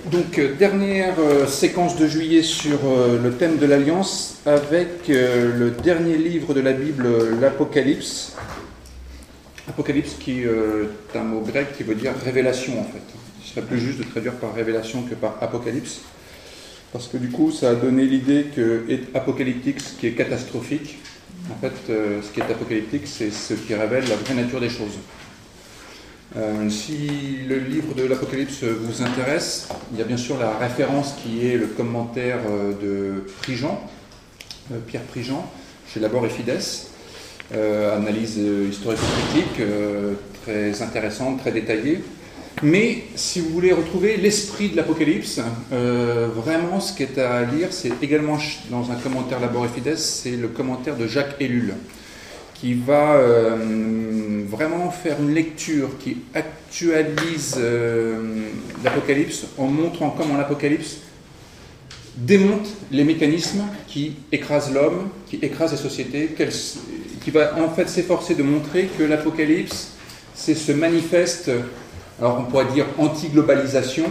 Donc, dernière séquence de juillet sur le thème de l'Alliance avec le dernier livre de la Bible, l'Apocalypse. Apocalypse qui est un mot grec qui veut dire révélation en fait. Il serait plus juste de traduire par révélation que par apocalypse. Parce que du coup, ça a donné l'idée que apocalyptique, ce qui est catastrophique, en fait, ce qui est apocalyptique, c'est ce qui révèle la vraie nature des choses. Si le livre de l'Apocalypse vous intéresse, il y a bien sûr la référence qui est le commentaire de Prigent, Pierre Prigent, chez Labor et Fides, analyse historico-critique très intéressante, très détaillée. Mais si vous voulez retrouver l'esprit de l'Apocalypse, vraiment ce qui est à lire, c'est également dans un commentaire Labor et Fides, c'est le commentaire de Jacques Ellul, qui va vraiment faire une lecture qui actualise l'Apocalypse en montrant comment l'Apocalypse démonte les mécanismes qui écrasent l'homme, qui écrasent les sociétés, qui va en fait s'efforcer de montrer que l'Apocalypse, c'est ce manifeste, alors on pourrait dire anti-globalisation,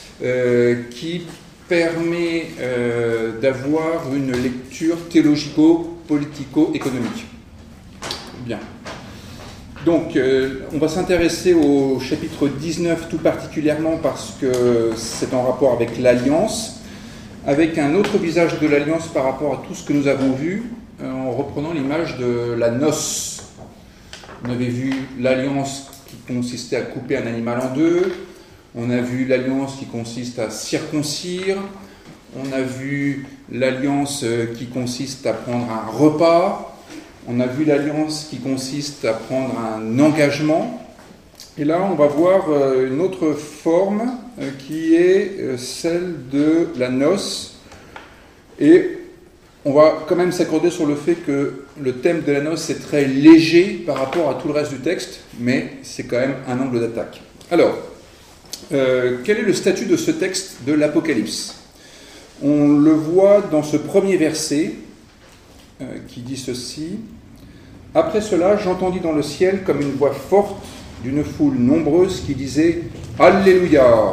qui permet d'avoir une lecture théologico-politico-économique. Bien. Donc, on va s'intéresser au chapitre 19 tout particulièrement parce que c'est en rapport avec l'Alliance, avec un autre visage de l'Alliance par rapport à tout ce que nous avons vu, en reprenant l'image de la noce. On avait vu l'Alliance qui consistait à couper un animal en deux, on a vu l'Alliance qui consiste à circoncire, on a vu l'Alliance qui consiste à prendre un repas, on a vu l'alliance qui consiste à prendre un engagement. Et là, on va voir une autre forme qui est celle de la noce. Et on va quand même s'accorder sur le fait que le thème de la noce est très léger par rapport à tout le reste du texte, mais c'est quand même un angle d'attaque. Alors, quel est le statut de ce texte de l'Apocalypse ? On le voit dans ce premier verset qui dit ceci. « Après cela, j'entendis dans le ciel comme une voix forte d'une foule nombreuse qui disait « Alléluia !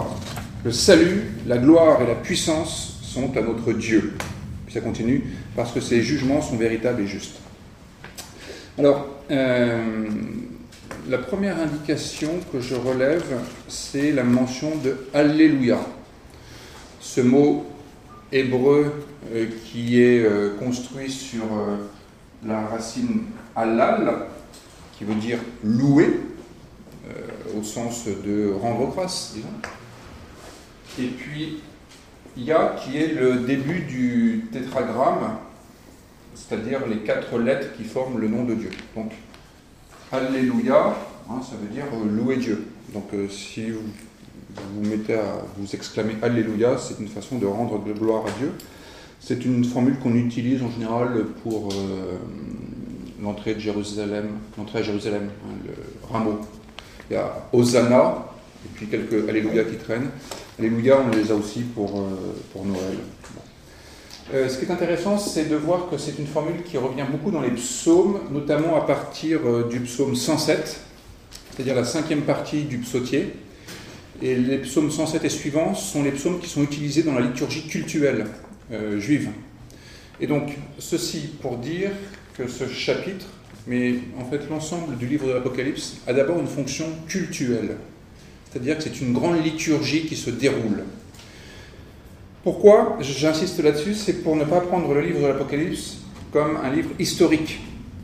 Le salut, la gloire et la puissance sont à notre Dieu. » Puis ça continue « Parce que ses jugements sont véritables et justes. » Alors, la première indication que je relève, c'est la mention de « Alléluia ». Ce mot hébreu qui est construit sur la racine halal, qui veut dire louer, au sens de rendre grâce, disons. Et puis, Ya, qui est le début du tétragramme, c'est-à-dire les 4 lettres qui forment le nom de Dieu. Donc, Alléluia, ça veut dire louer Dieu. Donc, si vous vous mettez à vous exclamer Alléluia, c'est une façon de rendre de gloire à Dieu. C'est une formule qu'on utilise en général pour l'entrée à Jérusalem, le rameau. Il y a Hosanna, et puis quelques Alléluia qui traînent. Alléluia, on les a aussi pour Noël. Bon. Ce qui est intéressant, c'est de voir que c'est une formule qui revient beaucoup dans les psaumes, notamment à partir du psaume 107, c'est-à-dire la 5e partie du psautier. Et les psaumes 107 et suivants sont les psaumes qui sont utilisés dans la liturgie cultuelle juive. Et donc, ceci pour dire que ce chapitre, mais en fait l'ensemble du livre de l'Apocalypse, a d'abord une fonction cultuelle. C'est-à-dire que c'est une grande liturgie qui se déroule. Pourquoi j'insiste là-dessus ? C'est pour ne pas prendre le livre de l'Apocalypse comme un livre historique.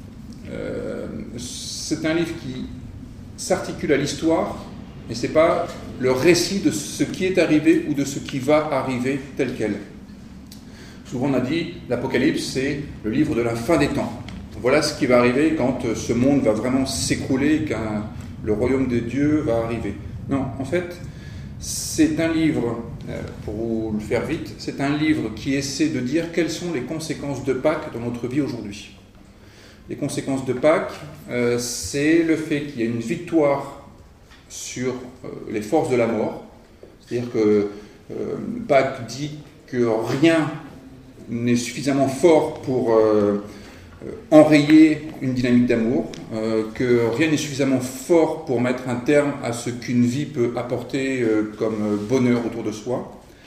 C'est un livre qui s'articule à l'histoire, mais ce n'est pas le récit de ce qui est arrivé ou de ce qui va arriver tel quel. Souvent on a dit, l'Apocalypse c'est le livre de la fin des temps. Voilà ce qui va arriver quand ce monde va vraiment s'écrouler, quand le royaume de Dieu va arriver. Non, en fait, c'est un livre, pour vous le faire vite, c'est un livre qui essaie de dire quelles sont les conséquences de Pâques dans notre vie aujourd'hui. Les conséquences de Pâques, c'est le fait qu'il y ait une victoire sur les forces de la mort. C'est-à-dire que Pâques dit que rien n'est suffisamment fort pour enrayer une dynamique d'amour, que rien n'est suffisamment fort pour mettre un terme à ce qu'une vie peut apporter comme bonheur autour de soi.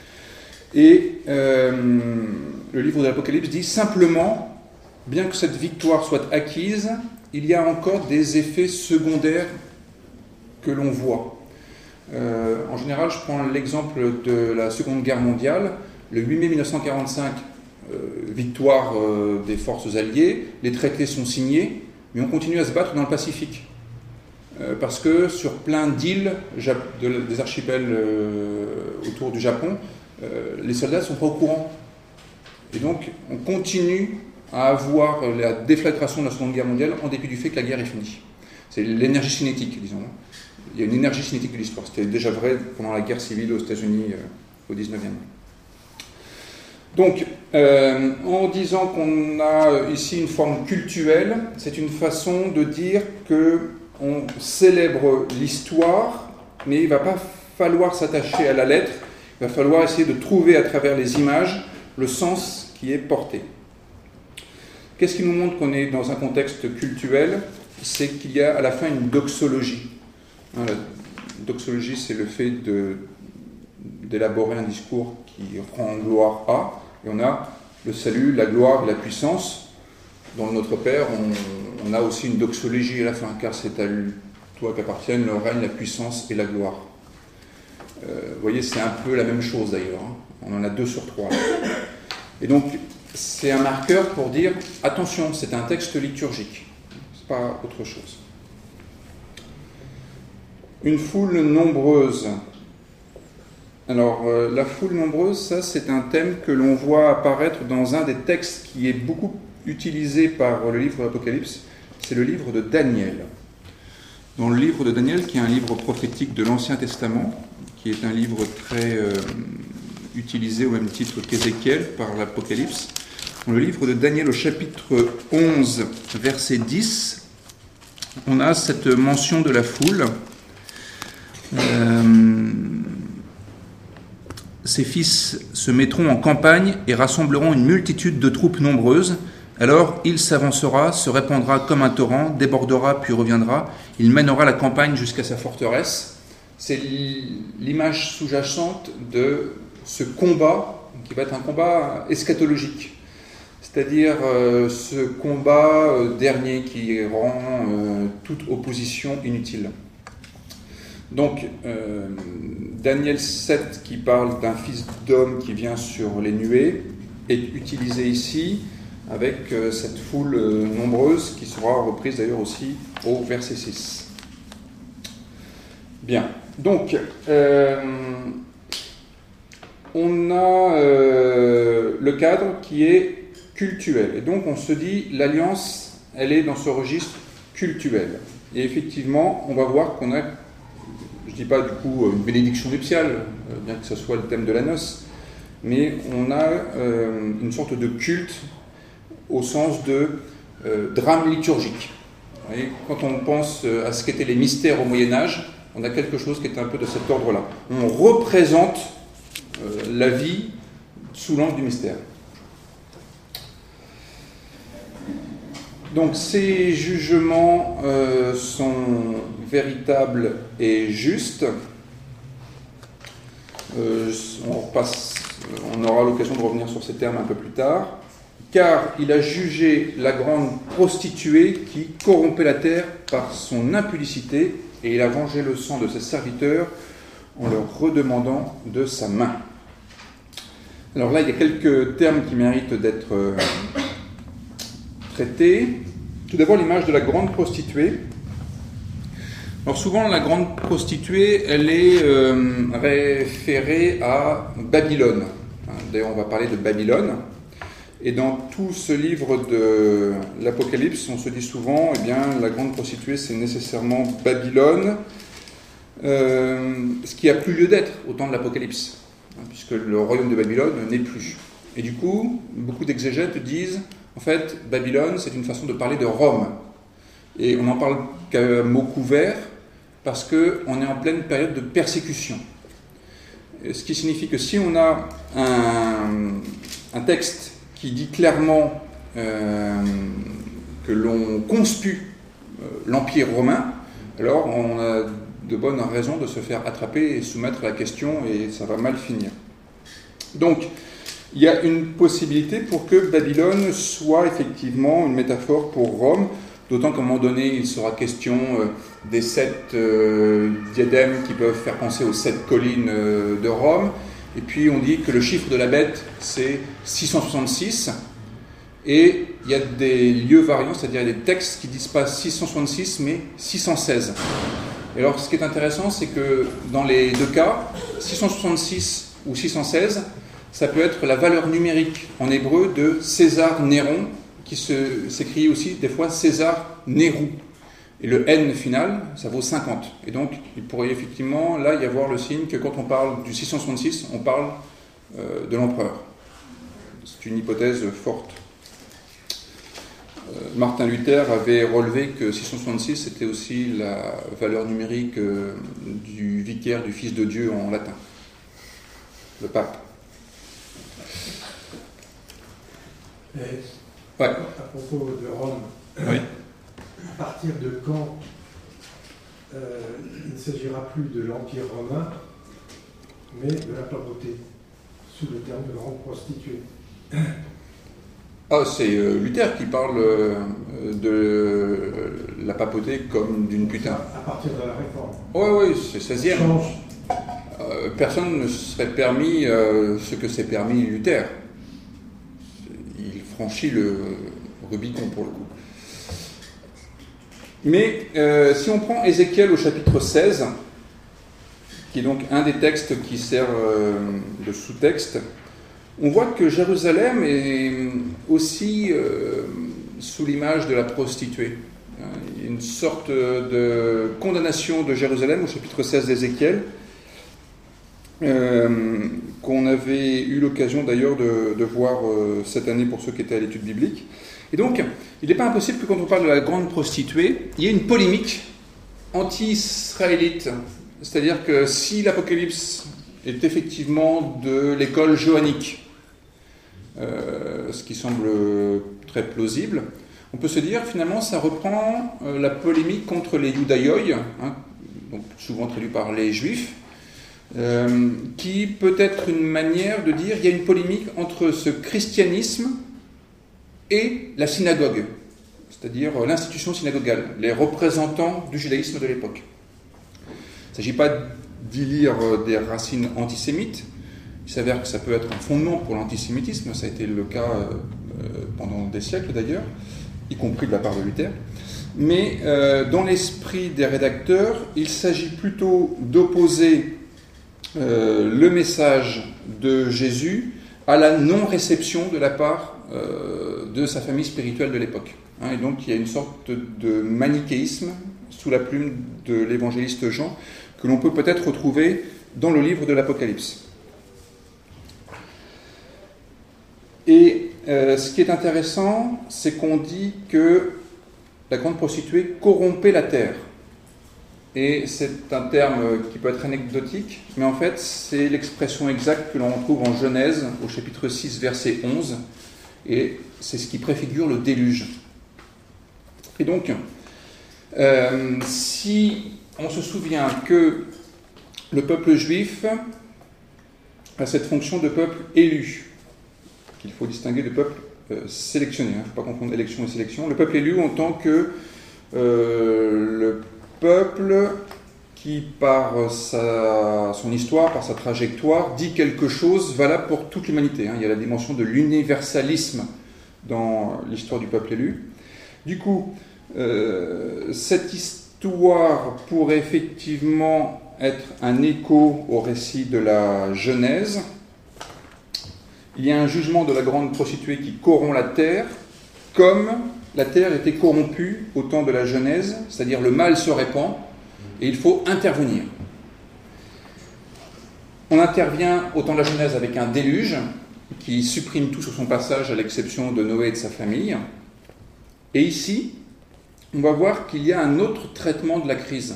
Et le livre de l'Apocalypse dit simplement, bien que cette victoire soit acquise, il y a encore des effets secondaires que l'on voit. En général, je prends l'exemple de la Seconde Guerre mondiale. Le 8 mai 1945, victoire des forces alliées, les traités sont signés, mais on continue à se battre dans le Pacifique. Parce que sur plein d'îles des archipels autour du Japon, les soldats ne sont pas au courant. Et donc, on continue à avoir la déflagration de la Seconde Guerre mondiale en dépit du fait que la guerre est finie. C'est l'énergie cinétique, disons. Il y a une énergie cinétique de l'histoire. C'était déjà vrai pendant la guerre civile aux États-Unis au 19e. Donc, en disant qu'on a ici une forme cultuelle, c'est une façon de dire qu'on célèbre l'histoire, mais il ne va pas falloir s'attacher à la lettre, il va falloir essayer de trouver à travers les images le sens qui est porté. Qu'est-ce qui nous montre qu'on est dans un contexte cultuel? C'est qu'il y a à la fin une doxologie. La doxologie, c'est le fait d'élaborer un discours qui rend gloire à, et on a le salut, la gloire, la puissance. Dans le Notre Père, on a aussi une doxologie à la fin, car c'est à toi qu'appartiennent le règne, la puissance et la gloire. Vous voyez, c'est un peu la même chose d'ailleurs. On en a 2 sur 3. Et donc, c'est un marqueur pour dire, attention, c'est un texte liturgique. C'est pas autre chose. Une foule nombreuse. Alors, la foule nombreuse, ça, c'est un thème que l'on voit apparaître dans un des textes qui est beaucoup utilisé par le livre de l'Apocalypse. C'est le livre de Daniel. Dans le livre de Daniel, qui est un livre prophétique de l'Ancien Testament, qui est un livre très utilisé au même titre qu'Ézéchiel par l'Apocalypse. Dans le livre de Daniel, au chapitre 11, verset 10, on a cette mention de la foule. Ses fils se mettront en campagne et rassembleront une multitude de troupes nombreuses. Alors il s'avancera, se répandra comme un torrent, débordera puis reviendra. Il mènera la campagne jusqu'à sa forteresse. C'est l'image sous-jacente de ce combat, qui va être un combat eschatologique. C'est-à-dire ce combat dernier qui rend toute opposition inutile. Donc, Daniel 7, qui parle d'un fils d'homme qui vient sur les nuées, est utilisé ici avec cette foule nombreuse qui sera reprise d'ailleurs aussi au verset 6. Bien, donc, on a le cadre qui est cultuel. Et donc, on se dit, l'alliance, elle est dans ce registre cultuel. Et effectivement, on va voir qu'on a, je ne dis pas du coup une bénédiction nuptiale, bien que ce soit le thème de la noce, mais on a une sorte de culte au sens de drame liturgique. Vous voyez, quand on pense à ce qu'étaient les mystères au Moyen-Âge, on a quelque chose qui est un peu de cet ordre-là. On représente la vie sous l'angle du mystère. Donc ces jugements sont véritables et justes. On aura l'occasion de revenir sur ces termes un peu plus tard. Car il a jugé la grande prostituée qui corrompait la terre par son impudicité, et il a vengé le sang de ses serviteurs en leur redemandant de sa main. Alors là, il y a quelques termes qui méritent d'être traités. Tout d'abord, l'image de la grande prostituée. Alors souvent, la grande prostituée, elle est référée à Babylone. D'ailleurs, on va parler de Babylone. Et dans tout ce livre de l'Apocalypse, on se dit souvent, eh bien, la grande prostituée, c'est nécessairement Babylone, ce qui n'a plus lieu d'être au temps de l'Apocalypse, puisque le royaume de Babylone n'est plus. Et du coup, beaucoup d'exégètes disent, en fait, Babylone, c'est une façon de parler de Rome. Et on n'en parle qu'à mot couvert, parce qu'on est en pleine période de persécution. Ce qui signifie que si on a un texte qui dit clairement que l'on conspue l'Empire romain, alors on a de bonnes raisons de se faire attraper et soumettre à la question, et ça va mal finir. Donc, il y a une possibilité pour que Babylone soit effectivement une métaphore pour Rome, d'autant qu'à un moment donné, il sera question des 7 diadèmes qui peuvent faire penser aux 7 collines de Rome. Et puis on dit que le chiffre de la bête, c'est 666. Et il y a des lieux variants, c'est-à-dire des textes qui ne disent pas 666, mais 616. Et alors, ce qui est intéressant, c'est que dans les deux cas, 666 ou 616, ça peut être la valeur numérique en hébreu de César Néron, qui s'écrit aussi des fois César Nérou. Et le N final, ça vaut 50. Et donc, il pourrait effectivement, là, y avoir le signe que quand on parle du 666, on parle de l'empereur. C'est une hypothèse forte. Martin Luther avait relevé que 666 c'était aussi la valeur numérique du vicaire du Fils de Dieu en latin, le pape. Ouais. À propos de Rome, oui. À partir de quand il ne s'agira plus de l'Empire romain, mais de la papauté, sous le terme de grande prostituée? Ah, c'est Luther qui parle de la papauté comme d'une putain. À partir de la Réforme. Oui, c'est 16e. Personne ne serait permis ce que s'est permis Luther. Il franchit le Rubicon pour le coup. Mais si on prend Ézéchiel au chapitre 16, qui est donc un des textes qui sert de sous-texte, on voit que Jérusalem est aussi sous l'image de la prostituée. Il y a une sorte de condamnation de Jérusalem au chapitre 16 d'Ézéchiel, qu'on avait eu l'occasion d'ailleurs de voir cette année pour ceux qui étaient à l'étude biblique. Et donc, il n'est pas impossible que quand on parle de la grande prostituée, il y ait une polémique anti-israélite. C'est-à-dire que si l'Apocalypse est effectivement de l'école johannique, ce qui semble très plausible, on peut se dire finalement ça reprend la polémique contre les Judaïoi, donc souvent traduit par les Juifs, qui peut être une manière de dire il y a une polémique entre ce christianisme et la synagogue, c'est-à-dire l'institution synagogale, les représentants du judaïsme de l'époque. Il ne s'agit pas d'y lire des racines antisémites. Il s'avère que ça peut être un fondement pour l'antisémitisme, ça a été le cas pendant des siècles d'ailleurs, y compris de la part de Luther. Mais dans l'esprit des rédacteurs, il s'agit plutôt d'opposer le message de Jésus à la non-réception de la part de sa famille spirituelle de l'époque. Et donc il y a une sorte de manichéisme sous la plume de l'évangéliste Jean que l'on peut peut-être retrouver dans le livre de l'Apocalypse. Et ce qui est intéressant, c'est qu'on dit que la grande prostituée corrompait la terre. Et c'est un terme qui peut être anecdotique, mais en fait, c'est l'expression exacte que l'on trouve en Genèse, au chapitre 6, verset 11, et c'est ce qui préfigure le déluge. Et donc, si on se souvient que le peuple juif a cette fonction de peuple élu, qu'il faut distinguer de peuple sélectionné, il ne faut pas confondre élection et sélection, le peuple élu en tant que le peuple qui, par son histoire, par sa trajectoire, dit quelque chose valable pour toute l'humanité. Il y a la dimension de l'universalisme dans l'histoire du peuple élu. Du coup, cette histoire pourrait effectivement être un écho au récit de la Genèse. Il y a un jugement de la grande prostituée qui corrompt la terre, comme la terre était corrompue au temps de la Genèse, c'est-à-dire le mal se répand, et il faut intervenir. On intervient au temps de la Genèse avec un déluge qui supprime tout sur son passage à l'exception de Noé et de sa famille. Et ici, on va voir qu'il y a un autre traitement de la crise.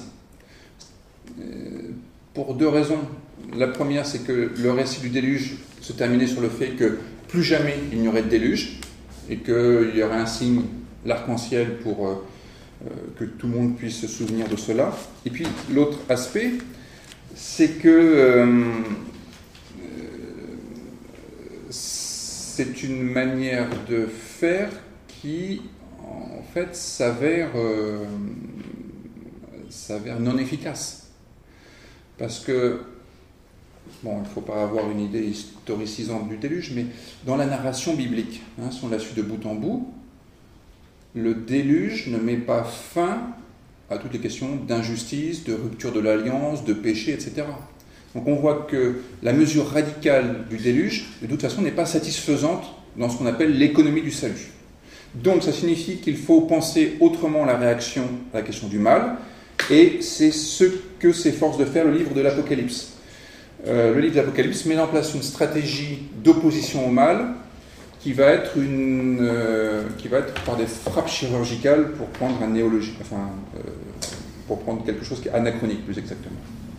Pour deux raisons. La première, c'est que le récit du déluge se terminait sur le fait que plus jamais il n'y aurait de déluge et qu'il y aurait un signe, l'arc-en-ciel, pour que tout le monde puisse se souvenir de cela. Et puis l'autre aspect, c'est que c'est une manière de faire qui, en fait, s'avère non efficace. Parce que, bon, il ne faut pas avoir une idée historicisante du déluge, mais dans la narration biblique, si on la suit de bout en bout, le déluge ne met pas fin à toutes les questions d'injustice, de rupture de l'alliance, de péché, etc. Donc on voit que la mesure radicale du déluge, de toute façon, n'est pas satisfaisante dans ce qu'on appelle l'économie du salut. Donc ça signifie qu'il faut penser autrement la réaction à la question du mal, et c'est ce que s'efforce de faire le livre de l'Apocalypse. Le livre de l'Apocalypse met en place une stratégie d'opposition au mal qui va être par des frappes chirurgicales pour prendre un néologie, pour prendre quelque chose qui est anachronique plus exactement.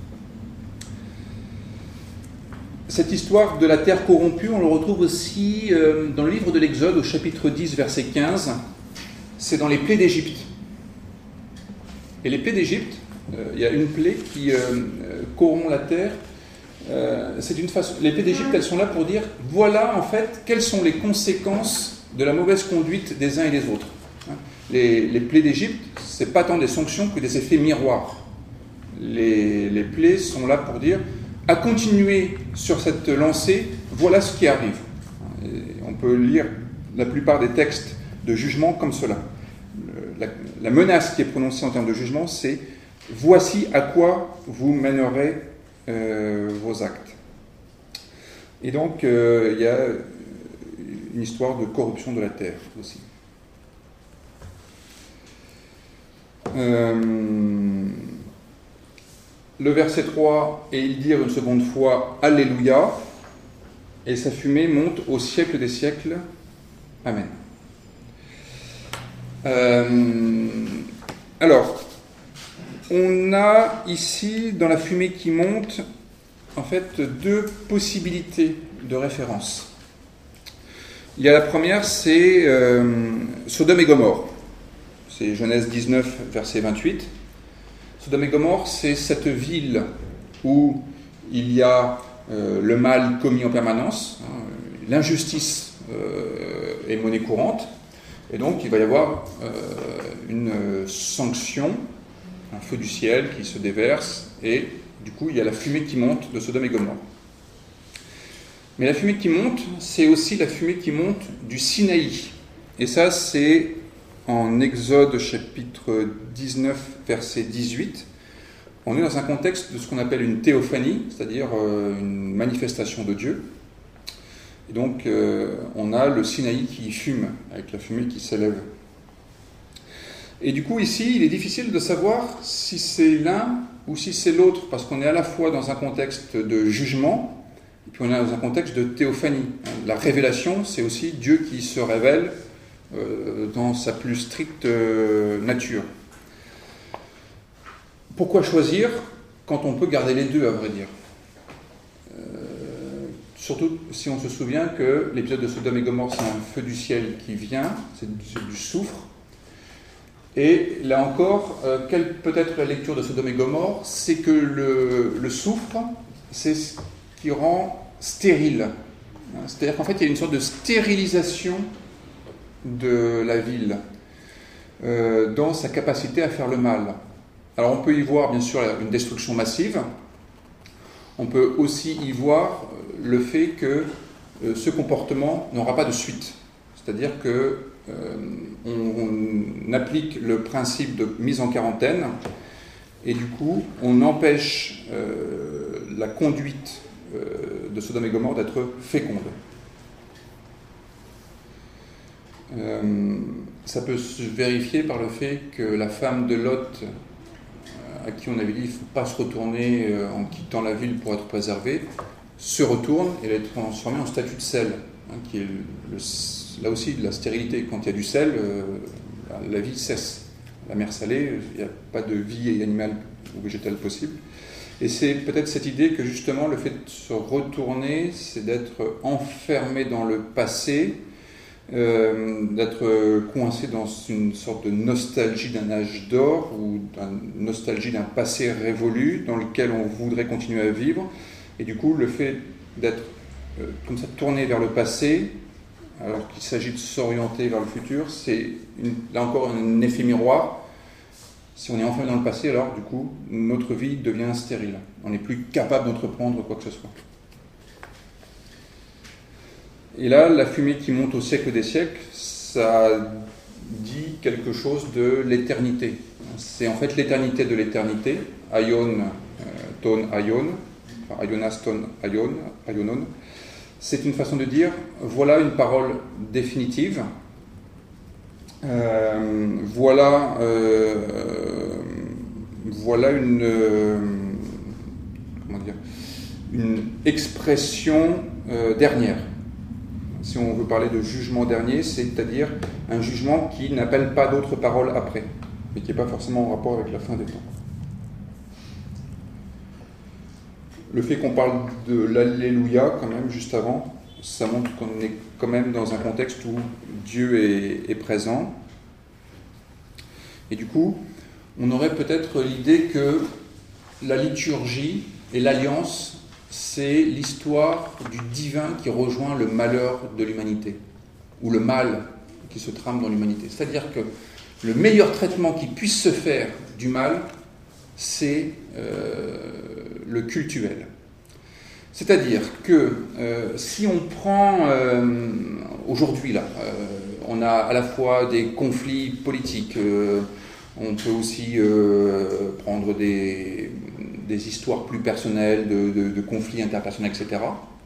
Cette histoire de la terre corrompue, on le retrouve aussi dans le livre de l'Exode, au chapitre 10, verset 15. C'est dans les plaies d'Égypte. Et les plaies d'Égypte, il y a une plaie qui corrompt la terre. Les plaies d'Égypte, elles sont là pour dire, voilà en fait, quelles sont les conséquences de la mauvaise conduite des uns et des autres. Les plaies d'Égypte, ce n'est pas tant des sanctions que des effets miroirs. Les plaies sont là pour dire, à continuer sur cette lancée, voilà ce qui arrive. Et on peut lire la plupart des textes de jugement comme cela. La menace qui est prononcée en termes de jugement, c'est « voici à quoi vous mènerez vos actes ». Et donc, il y a une histoire de corruption de la terre aussi. Le verset 3, et ils dirent une seconde fois « Alléluia », et sa fumée monte au siècle des siècles. Amen. Alors, on a ici, dans la fumée qui monte, en fait, deux possibilités de référence. Il y a la première, c'est Sodome et Gomorrhe. C'est Genèse 19, verset 28. Sodome et Gomorrhe, c'est cette ville où il y a le mal commis en permanence, l'injustice est monnaie courante, et donc il va y avoir une sanction, un feu du ciel qui se déverse, et du coup il y a la fumée qui monte de Sodome et Gomorrhe. Mais la fumée qui monte, c'est aussi la fumée qui monte du Sinaï, et ça c'est en Exode chapitre 19, verset 18, on est dans un contexte de ce qu'on appelle une théophanie, c'est-à-dire une manifestation de Dieu. Et donc, on a le Sinaï qui fume, avec la fumée qui s'élève. Et du coup, ici, il est difficile de savoir si c'est l'un ou si c'est l'autre, parce qu'on est à la fois dans un contexte de jugement, et puis on est dans un contexte de théophanie. La révélation, c'est aussi Dieu qui se révèle dans sa plus stricte nature. Pourquoi choisir quand on peut garder les deux, à vrai dire ? Surtout si on se souvient que l'épisode de Sodome et Gomorrhe, c'est un feu du ciel qui vient, c'est du soufre. Et là encore, quelle peut être la lecture de Sodome et Gomorrhe ? C'est que le soufre, c'est ce qui rend stérile. C'est-à-dire qu'en fait, il y a une sorte de stérilisation de la ville dans sa capacité à faire le mal. Alors on peut y voir bien sûr une destruction massive, on peut aussi y voir le fait que ce comportement n'aura pas de suite, c'est-à-dire que on applique le principe de mise en quarantaine et du coup on empêche la conduite de Sodome et Gomorrhe d'être féconde. Ça peut se vérifier par le fait que la femme de Lot, à qui on avait dit qu'il ne faut pas se retourner en quittant la ville pour être préservée, se retourne et elle est transformée en statue de sel, qui est là aussi de la stérilité. Quand il y a du sel, la vie cesse. La mer salée, il n'y a pas de vie animale ou végétale possible. Et c'est peut-être cette idée que justement le fait de se retourner, c'est d'être enfermé dans le passé, d'être coincé dans une sorte de nostalgie d'un âge d'or ou d'une nostalgie d'un passé révolu dans lequel on voudrait continuer à vivre. Et du coup, le fait d'être comme ça tourné vers le passé alors qu'il s'agit de s'orienter vers le futur, c'est là encore un effet miroir. Si on est enfermé dans le passé, alors du coup, notre vie devient stérile. On n'est plus capable d'entreprendre quoi que ce soit. Et là, la fumée qui monte au siècle des siècles, ça dit quelque chose de l'éternité. C'est en fait l'éternité de l'éternité, aion, ton aion, enfin, aionas ton aion, aionon. C'est une façon de dire, voilà une parole définitive, voilà une expression dernière. Si on veut parler de jugement dernier, c'est-à-dire un jugement qui n'appelle pas d'autres paroles après, mais qui n'est pas forcément en rapport avec la fin des temps. Le fait qu'on parle de l'Alléluia, quand même, juste avant, ça montre qu'on est quand même dans un contexte où Dieu est présent. Et du coup, on aurait peut-être l'idée que la liturgie et l'alliance, c'est l'histoire du divin qui rejoint le malheur de l'humanité, ou le mal qui se trame dans l'humanité. C'est-à-dire que le meilleur traitement qui puisse se faire du mal, c'est le cultuel. C'est-à-dire que si on prend aujourd'hui, là, on a à la fois des conflits politiques, on peut aussi prendre des histoires plus personnelles, de conflits interpersonnels, etc.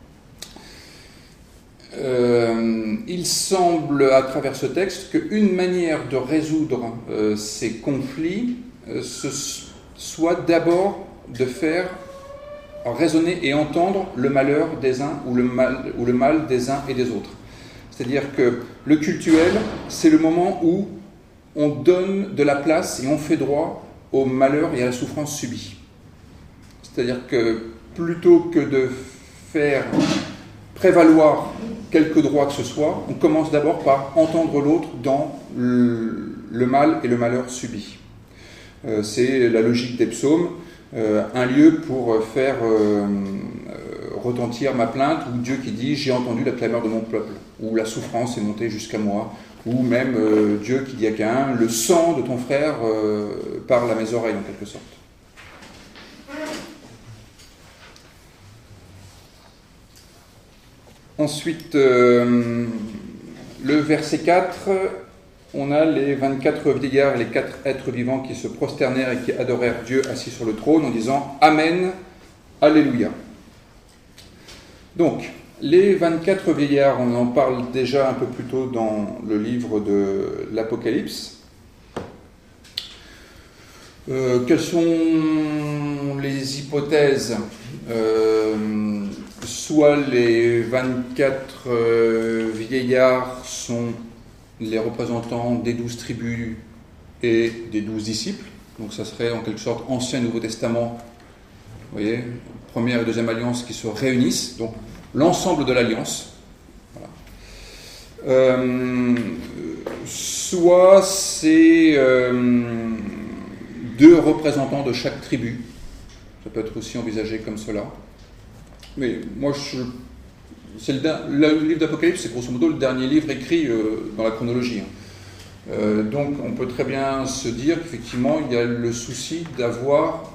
Il semble, à travers ce texte, qu'une manière de résoudre ces conflits soit d'abord de faire raisonner et entendre le malheur des uns ou le mal des uns et des autres. C'est-à-dire que le cultuel, c'est le moment où on donne de la place et on fait droit au malheur et à la souffrance subie. C'est-à-dire que plutôt que de faire prévaloir quelque droit que ce soit, on commence d'abord par entendre l'autre dans le mal et le malheur subi. C'est la logique des psaumes, un lieu pour faire retentir ma plainte, ou Dieu qui dit « j'ai entendu la clameur de mon peuple », ou la souffrance est montée jusqu'à moi, ou même Dieu qui dit à Caïn « le sang de ton frère parle à mes oreilles » en quelque sorte. Ensuite, le verset 4, on a les 24 vieillards et les 4 êtres vivants qui se prosternèrent et qui adorèrent Dieu assis sur le trône en disant « Amen, Alléluia ». Donc, les 24 vieillards, on en parle déjà un peu plus tôt dans le livre de l'Apocalypse. Quelles sont les hypothèses ? Soit les 24 vieillards sont les représentants des 12 tribus et des 12 disciples, donc ça serait en quelque sorte Ancien et Nouveau Testament, vous voyez, première et deuxième alliance qui se réunissent, donc l'ensemble de l'alliance. Voilà. Soit c'est 2 représentants de chaque tribu, ça peut être aussi envisagé comme cela. Mais moi, c'est le livre d'Apocalypse, c'est grosso modo le dernier livre écrit dans la chronologie. Donc, on peut très bien se dire qu'effectivement, il y a le souci d'avoir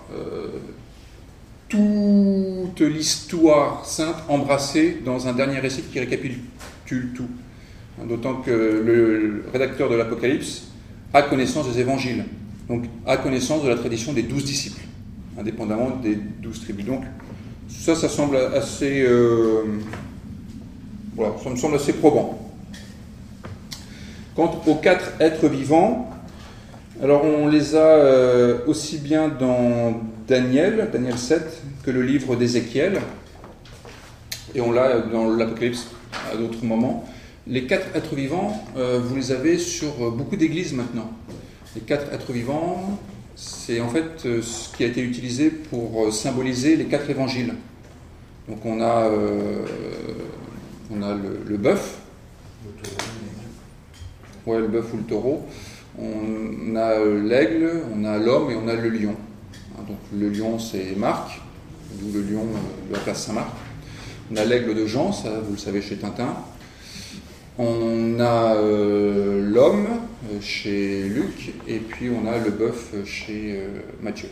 toute l'histoire sainte embrassée dans un dernier récit qui récapitule tout. D'autant que le rédacteur de l'Apocalypse a connaissance des évangiles, donc a connaissance de la tradition des 12 disciples, indépendamment des 12 tribus. Donc, ça semble assez, ça me semble assez probant. Quant aux 4 êtres vivants, alors on les a aussi bien dans Daniel 7, que le livre d'Ézéchiel, et on l'a dans l'Apocalypse à d'autres moments. Les 4 êtres vivants, vous les avez sur beaucoup d'églises maintenant. Les 4 êtres vivants, c'est en fait ce qui a été utilisé pour symboliser les 4 évangiles. Donc on a le bœuf, le bœuf ou le taureau, on a l'aigle, on a l'homme et on a le lion. Donc le lion c'est Marc, d'où le lion de la place Saint-Marc. On a l'aigle de Jean, ça vous le savez chez Tintin. On a l'homme chez Luc, et puis on a le bœuf chez Matthieu.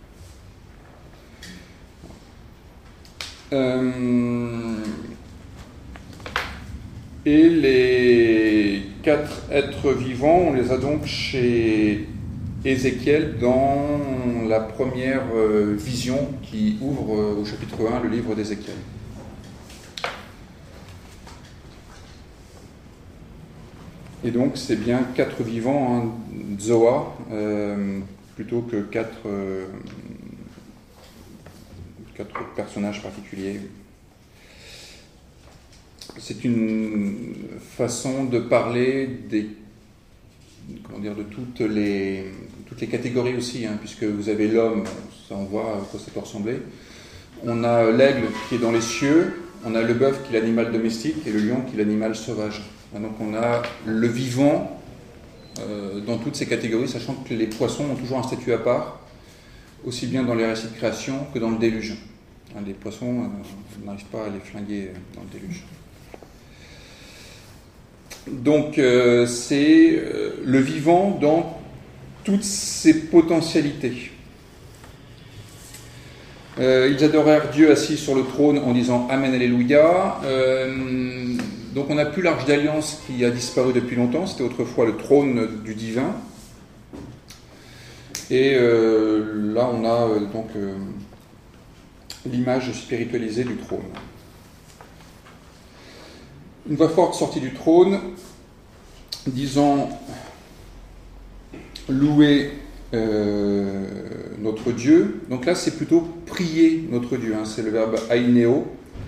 Et les 4 êtres vivants, on les a donc chez Ézéchiel dans la première vision qui ouvre au chapitre 1 le livre d'Ézéchiel. Et donc c'est bien 4 vivants, hein, Zoa, plutôt que 4 personnages particuliers. C'est une façon de parler de toutes les catégories aussi, hein, puisque vous avez l'homme, ça on voit à quoi ça peut ressembler. On a l'aigle qui est dans les cieux, on a le bœuf qui est l'animal domestique et le lion qui est l'animal sauvage. Donc on a le vivant dans toutes ces catégories, sachant que les poissons ont toujours un statut à part, aussi bien dans les récits de création que dans le déluge. Les poissons, on n'arrive pas à les flinguer dans le déluge. Donc c'est le vivant dans toutes ses potentialités. Ils adorèrent Dieu assis sur le trône en disant Amen, Alléluia. Donc on n'a plus l'Arche d'Alliance qui a disparu depuis longtemps, c'était autrefois le trône du divin. Et là on a donc l'image spiritualisée du trône. Une voix forte sortit du trône, disant louer notre Dieu. Donc là c'est plutôt prier notre Dieu, hein. C'est le verbe ainéo.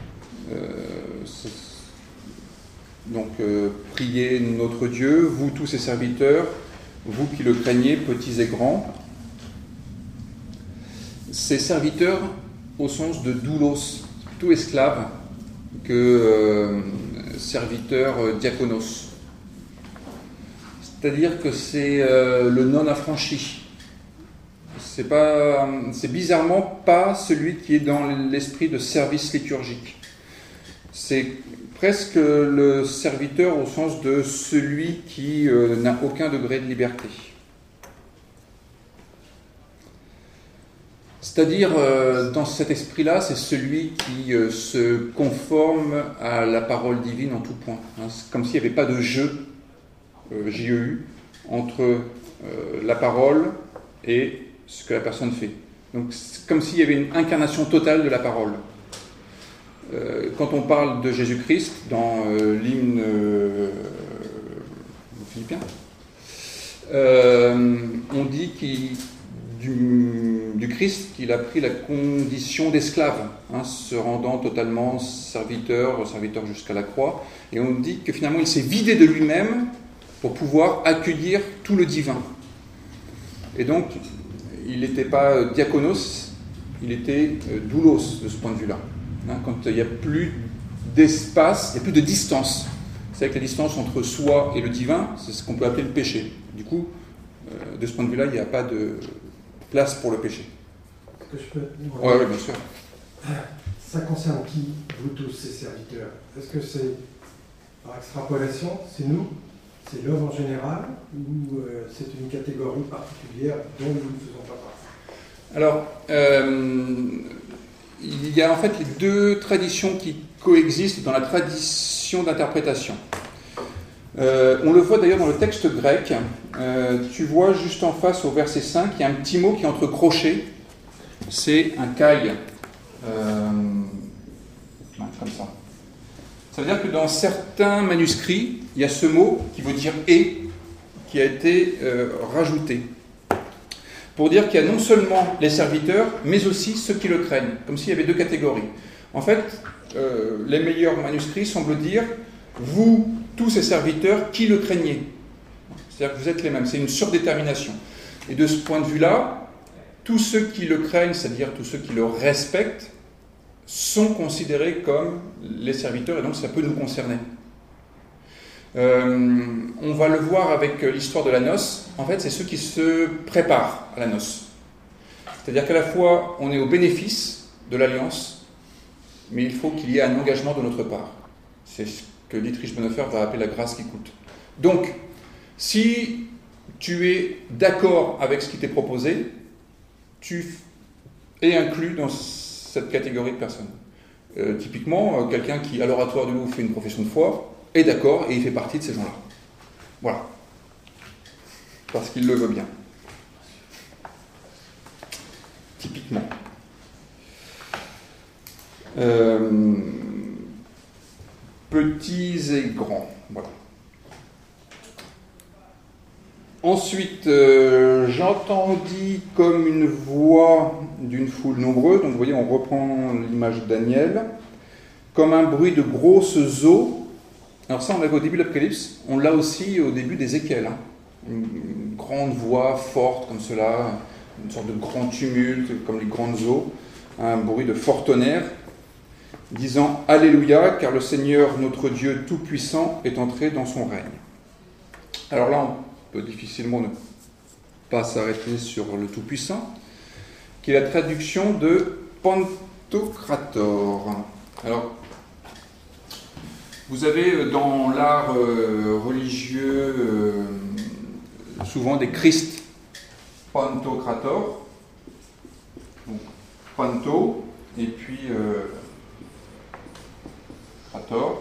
Donc priez notre Dieu, vous tous ses serviteurs, vous qui le craignez, petits et grands. Ses serviteurs au sens de doulos, plutôt esclave que serviteur diakonos. C'est-à-dire que c'est le non affranchi. C'est bizarrement pas celui qui est dans l'esprit de service liturgique. C'est presque le serviteur au sens de celui qui n'a aucun degré de liberté. C'est-à-dire, dans cet esprit-là, c'est celui qui se conforme à la parole divine en tout point. Hein, c'est comme s'il n'y avait pas de jeu, J-E-U, entre la parole et ce que la personne fait. Donc, c'est comme s'il y avait une incarnation totale de la parole. Quand on parle de Jésus-Christ dans l'hymne philippien, on dit du Christ qu'il a pris la condition d'esclave, hein, se rendant totalement serviteur jusqu'à la croix, et on dit que finalement il s'est vidé de lui-même pour pouvoir accueillir tout le divin. Et donc il n'était pas diakonos, il était doulos de ce point de vue-là. Hein, quand il n'y a plus d'espace, il n'y a plus de distance. C'est avec la distance entre soi et le divin, c'est ce qu'on peut appeler le péché. Du coup, de ce point de vue-là, il n'y a pas de place pour le péché. Est-ce que je peux... Oui, bien sûr. Ça concerne qui, vous tous, ces serviteurs? Est-ce que c'est, par extrapolation, c'est nous, c'est l'homme en général, ou c'est une catégorie particulière dont nous ne faisons pas partie? Alors, il y a en fait les deux traditions qui coexistent dans la tradition d'interprétation. On le voit d'ailleurs dans le texte grec. Tu vois juste en face au verset 5, il y a un petit mot qui est entre crochets. C'est un kai. Comme ça. Ça veut dire que dans certains manuscrits, il y a ce mot qui veut dire « et » qui a été rajouté. Pour dire qu'il y a non seulement les serviteurs, mais aussi ceux qui le craignent, comme s'il y avait deux catégories. En fait, les meilleurs manuscrits semblent dire « vous, tous ces serviteurs, qui le craignez ». C'est-à-dire que vous êtes les mêmes, c'est une surdétermination. Et de ce point de vue-là, tous ceux qui le craignent, c'est-à-dire tous ceux qui le respectent, sont considérés comme les serviteurs, et donc ça peut nous concerner. On va le voir avec l'histoire de la noce. En fait, c'est ceux qui se préparent à la noce. C'est-à-dire qu'à la fois, on est au bénéfice de l'alliance, mais il faut qu'il y ait un engagement de notre part. C'est que Dietrich Bonhoeffer va appeler la grâce qui coûte. Donc, si tu es d'accord avec ce qui t'est proposé, tu es inclus dans cette catégorie de personnes. Typiquement, quelqu'un qui, à l'oratoire du Louvre, fait une profession de foi, est d'accord et il fait partie de ces gens-là. Voilà. Parce qu'il le veut bien. Typiquement. Petits et grands. Voilà. Ensuite, j'entends dit comme une voix d'une foule nombreuse, donc vous voyez, on reprend l'image de Daniel, comme un bruit de grosses eaux. Alors ça, on l'avait au début de l'Apocalypse, on l'a aussi au début d'Ézéchiel. Une grande voix forte comme cela, une sorte de grand tumulte, comme les grandes eaux, un bruit de fort tonnerre, disant « Alléluia, car le Seigneur, notre Dieu Tout-Puissant, est entré dans son règne. » Alors là, on peut difficilement ne pas s'arrêter sur le Tout-Puissant, qui est la traduction de Pantocrator. Alors, vous avez dans l'art religieux souvent des Christ Pantocrator, donc Panto, et puis Krator.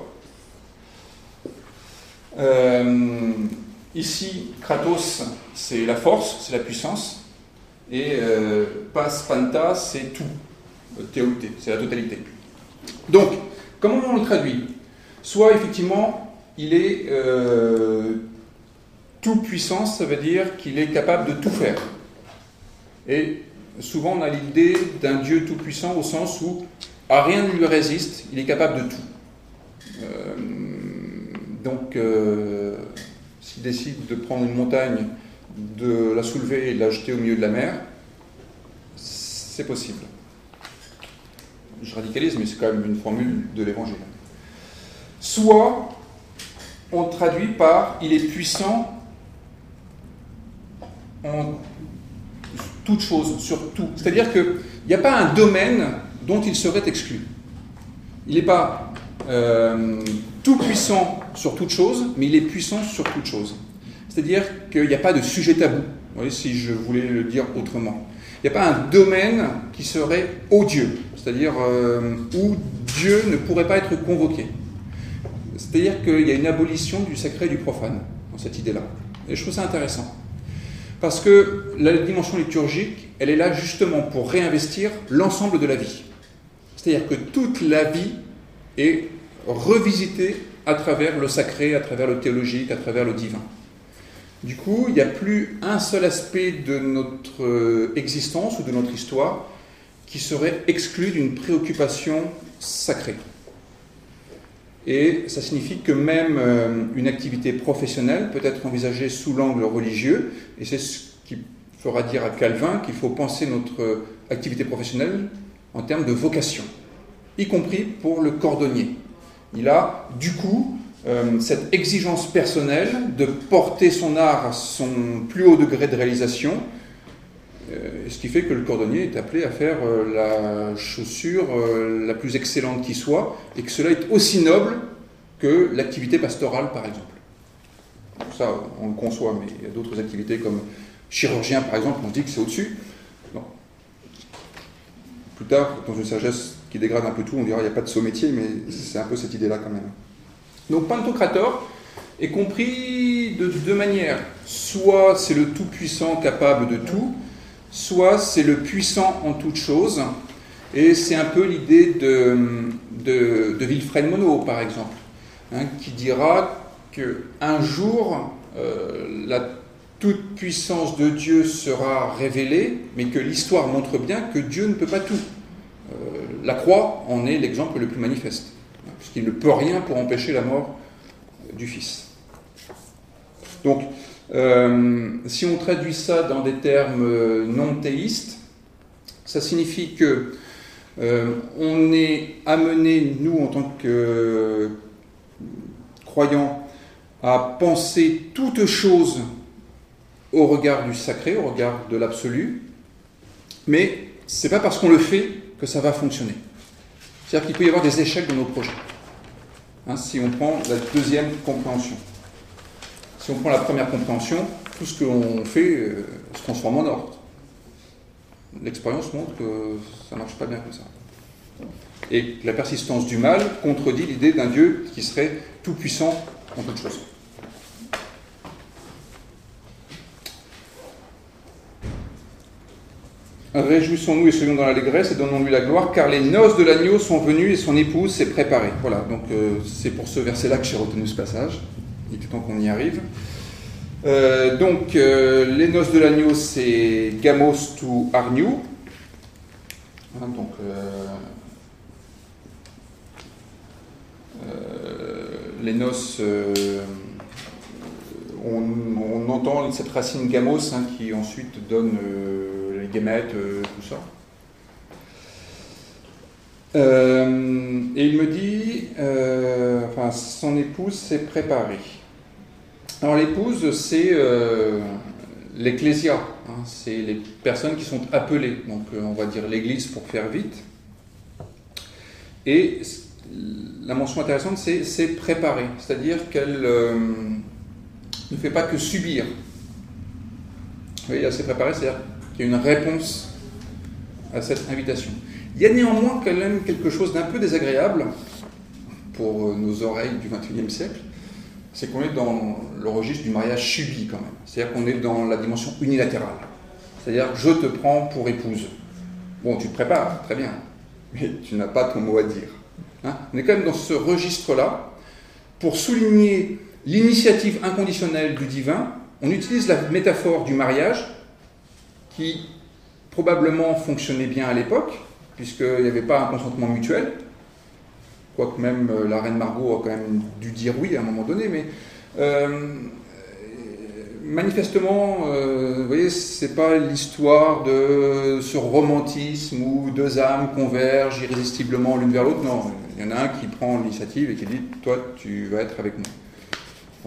Ici, Kratos, c'est la force, c'est la puissance, et Pas Panta, c'est tout, théoté, c'est la totalité. Donc, comment on le traduit ? Soit, effectivement, il est tout puissant, ça veut dire qu'il est capable de tout faire. Et souvent, on a l'idée d'un Dieu tout puissant au sens où rien ne lui résiste, il est capable de tout. Donc, s'il décide de prendre une montagne, de la soulever et de la jeter au milieu de la mer, c'est possible. Je radicalise, mais c'est quand même une formule de l'Évangile. Soit, on traduit par « il est puissant en toute chose, sur tout ». C'est-à-dire qu'il n'y a pas un domaine dont il serait exclu. Il n'est pas tout puissant sur toute chose, mais il est puissant sur toute chose. C'est-à-dire qu'il n'y a pas de sujet tabou, vous voyez, si je voulais le dire autrement. Il n'y a pas un domaine qui serait odieux, c'est-à-dire où Dieu ne pourrait pas être convoqué. C'est-à-dire qu'il y a une abolition du sacré et du profane dans cette idée-là. Et je trouve ça intéressant. Parce que la dimension liturgique, elle est là justement pour réinvestir l'ensemble de la vie. C'est-à-dire que toute la vie est revisitée à travers le sacré, à travers le théologique, à travers le divin. Du coup, il n'y a plus un seul aspect de notre existence ou de notre histoire qui serait exclu d'une préoccupation sacrée. Et ça signifie que même une activité professionnelle peut être envisagée sous l'angle religieux, et c'est ce qui fera dire à Calvin qu'il faut penser notre activité professionnelle en termes de vocation, y compris pour le cordonnier. Il a, du coup, cette exigence personnelle de porter son art à son plus haut degré de réalisation, ce qui fait que le cordonnier est appelé à faire la chaussure la plus excellente qui soit, et que cela est aussi noble que l'activité pastorale, par exemple. Ça, on le conçoit, mais il y a d'autres activités comme chirurgien, par exemple, on dit que c'est au-dessus. Non. Plus tard, dans une sagesse qui dégrade un peu tout, on dira qu'il n'y a pas de saut métier, mais c'est un peu cette idée-là quand même. Donc Pantocrator est compris de deux manières. Soit c'est le tout-puissant capable de tout, soit c'est le puissant en toute chose. Et c'est un peu l'idée de Wilfred Monod, par exemple, qui dira qu'un jour, la toute-puissance de Dieu sera révélée, mais que l'histoire montre bien que Dieu ne peut pas tout. La croix en est l'exemple le plus manifeste, puisqu'il ne peut rien pour empêcher la mort du Fils. Donc, si on traduit ça dans des termes non théistes, ça signifie que on est amené, nous, en tant que croyants, à penser toute chose au regard du sacré, au regard de l'absolu, mais c'est pas parce qu'on le fait que ça va fonctionner. C'est-à-dire qu'il peut y avoir des échecs dans nos projets. si on prend la deuxième compréhension. Si on prend la première compréhension, tout ce que l'on fait se transforme en ordre. L'expérience montre que ça ne marche pas bien comme ça. Et la persistance du mal contredit l'idée d'un Dieu qui serait tout-puissant en toutes choses. Réjouissons-nous et soyons dans l'allégresse et donnons-lui la gloire, car les noces de l'agneau sont venues et son épouse s'est préparée. Voilà, donc c'est pour ce verset-là que j'ai retenu ce passage. Il est temps qu'on y arrive. Les noces de l'agneau, c'est gamos to arniou. Les noces, on entend cette racine gamos qui ensuite donne les gamètes, tout ça. Et il me dit, son épouse s'est préparée. Alors l'épouse, c'est l'ecclésia, c'est les personnes qui sont appelées, donc on va dire l'église pour faire vite. Et la mention intéressante, c'est préparée, c'est-à-dire qu'elle ne fait pas que subir. Vous voyez, elle s'est préparée, c'est-à-dire qu'il y a une réponse à cette invitation. Il y a néanmoins quand même quelque chose d'un peu désagréable pour nos oreilles du XXIe siècle, c'est qu'on est dans le registre du mariage subi quand même. C'est-à-dire qu'on est dans la dimension unilatérale. C'est-à-dire je te prends pour épouse. Bon, tu te prépares, très bien, mais tu n'as pas ton mot à dire. On est quand même dans ce registre-là. Pour souligner l'initiative inconditionnelle du divin, on utilise la métaphore du mariage qui probablement fonctionnait bien à l'époque, puisqu'il n'y avait pas un consentement mutuel. Quoique même la reine Margot a quand même dû dire oui à un moment donné, mais manifestement, vous voyez, c'est pas l'histoire de ce romantisme où deux âmes convergent irrésistiblement l'une vers l'autre. Non, il y en a un qui prend l'initiative et qui dit « toi, tu vas être avec moi ».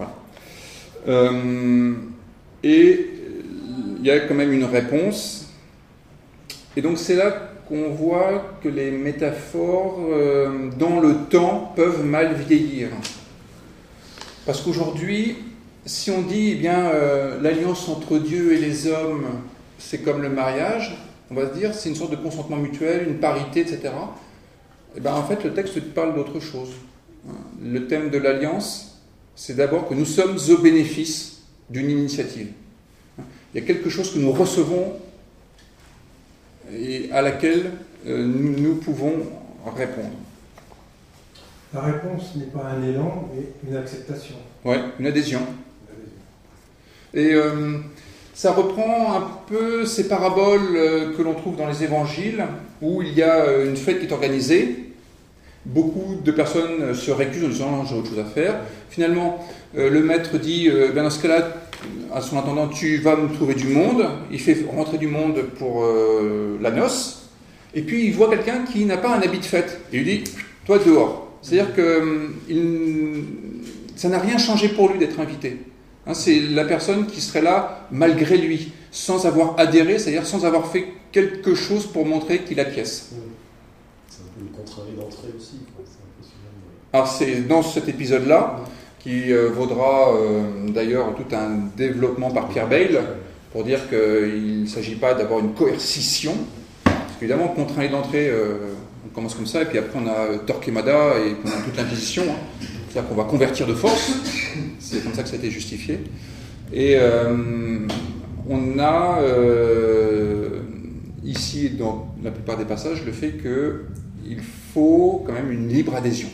Voilà. Et il y a quand même une réponse. Et donc c'est là qu'on voit que les métaphores dans le temps peuvent mal vieillir. Parce qu'aujourd'hui, si on dit l'alliance entre Dieu et les hommes, c'est comme le mariage, on va se dire c'est une sorte de consentement mutuel, une parité, etc. Et en fait, le texte parle d'autre chose. Le thème de l'alliance, c'est d'abord que nous sommes au bénéfice d'une initiative. Il y a quelque chose que nous recevons et à laquelle nous pouvons répondre. La réponse n'est pas un élan, mais une acceptation. Oui, une adhésion. Et ça reprend un peu ces paraboles que l'on trouve dans les évangiles, où il y a une fête qui est organisée, beaucoup de personnes se récusent en disant non, j'ai autre chose à faire. Finalement, le maître dit, dans ce cas-là, à son intendant, tu vas me trouver du monde. Il fait rentrer du monde pour la noce. Et puis il voit quelqu'un qui n'a pas un habit de fête. Et il lui dit, toi dehors. C'est-à-dire que ça n'a rien changé pour lui d'être invité. C'est la personne qui serait là malgré lui, sans avoir adhéré, c'est-à-dire sans avoir fait quelque chose pour montrer qu'il acquiesce. C'est un peu une contrainte d'entrée aussi. Alors c'est dans cet épisode-là, qui vaudra d'ailleurs tout un développement par Pierre Bayle, pour dire qu'il ne s'agit pas d'avoir une coercition. Parce qu'évidemment, contraint d'entrée, on commence comme ça, et puis après on a Torquemada, et puis on a toute l'Inquisition. C'est-à-dire qu'on va convertir de force, c'est comme ça que ça a été justifié. Et on a ici, dans la plupart des passages, le fait qu'il faut quand même une libre adhésion.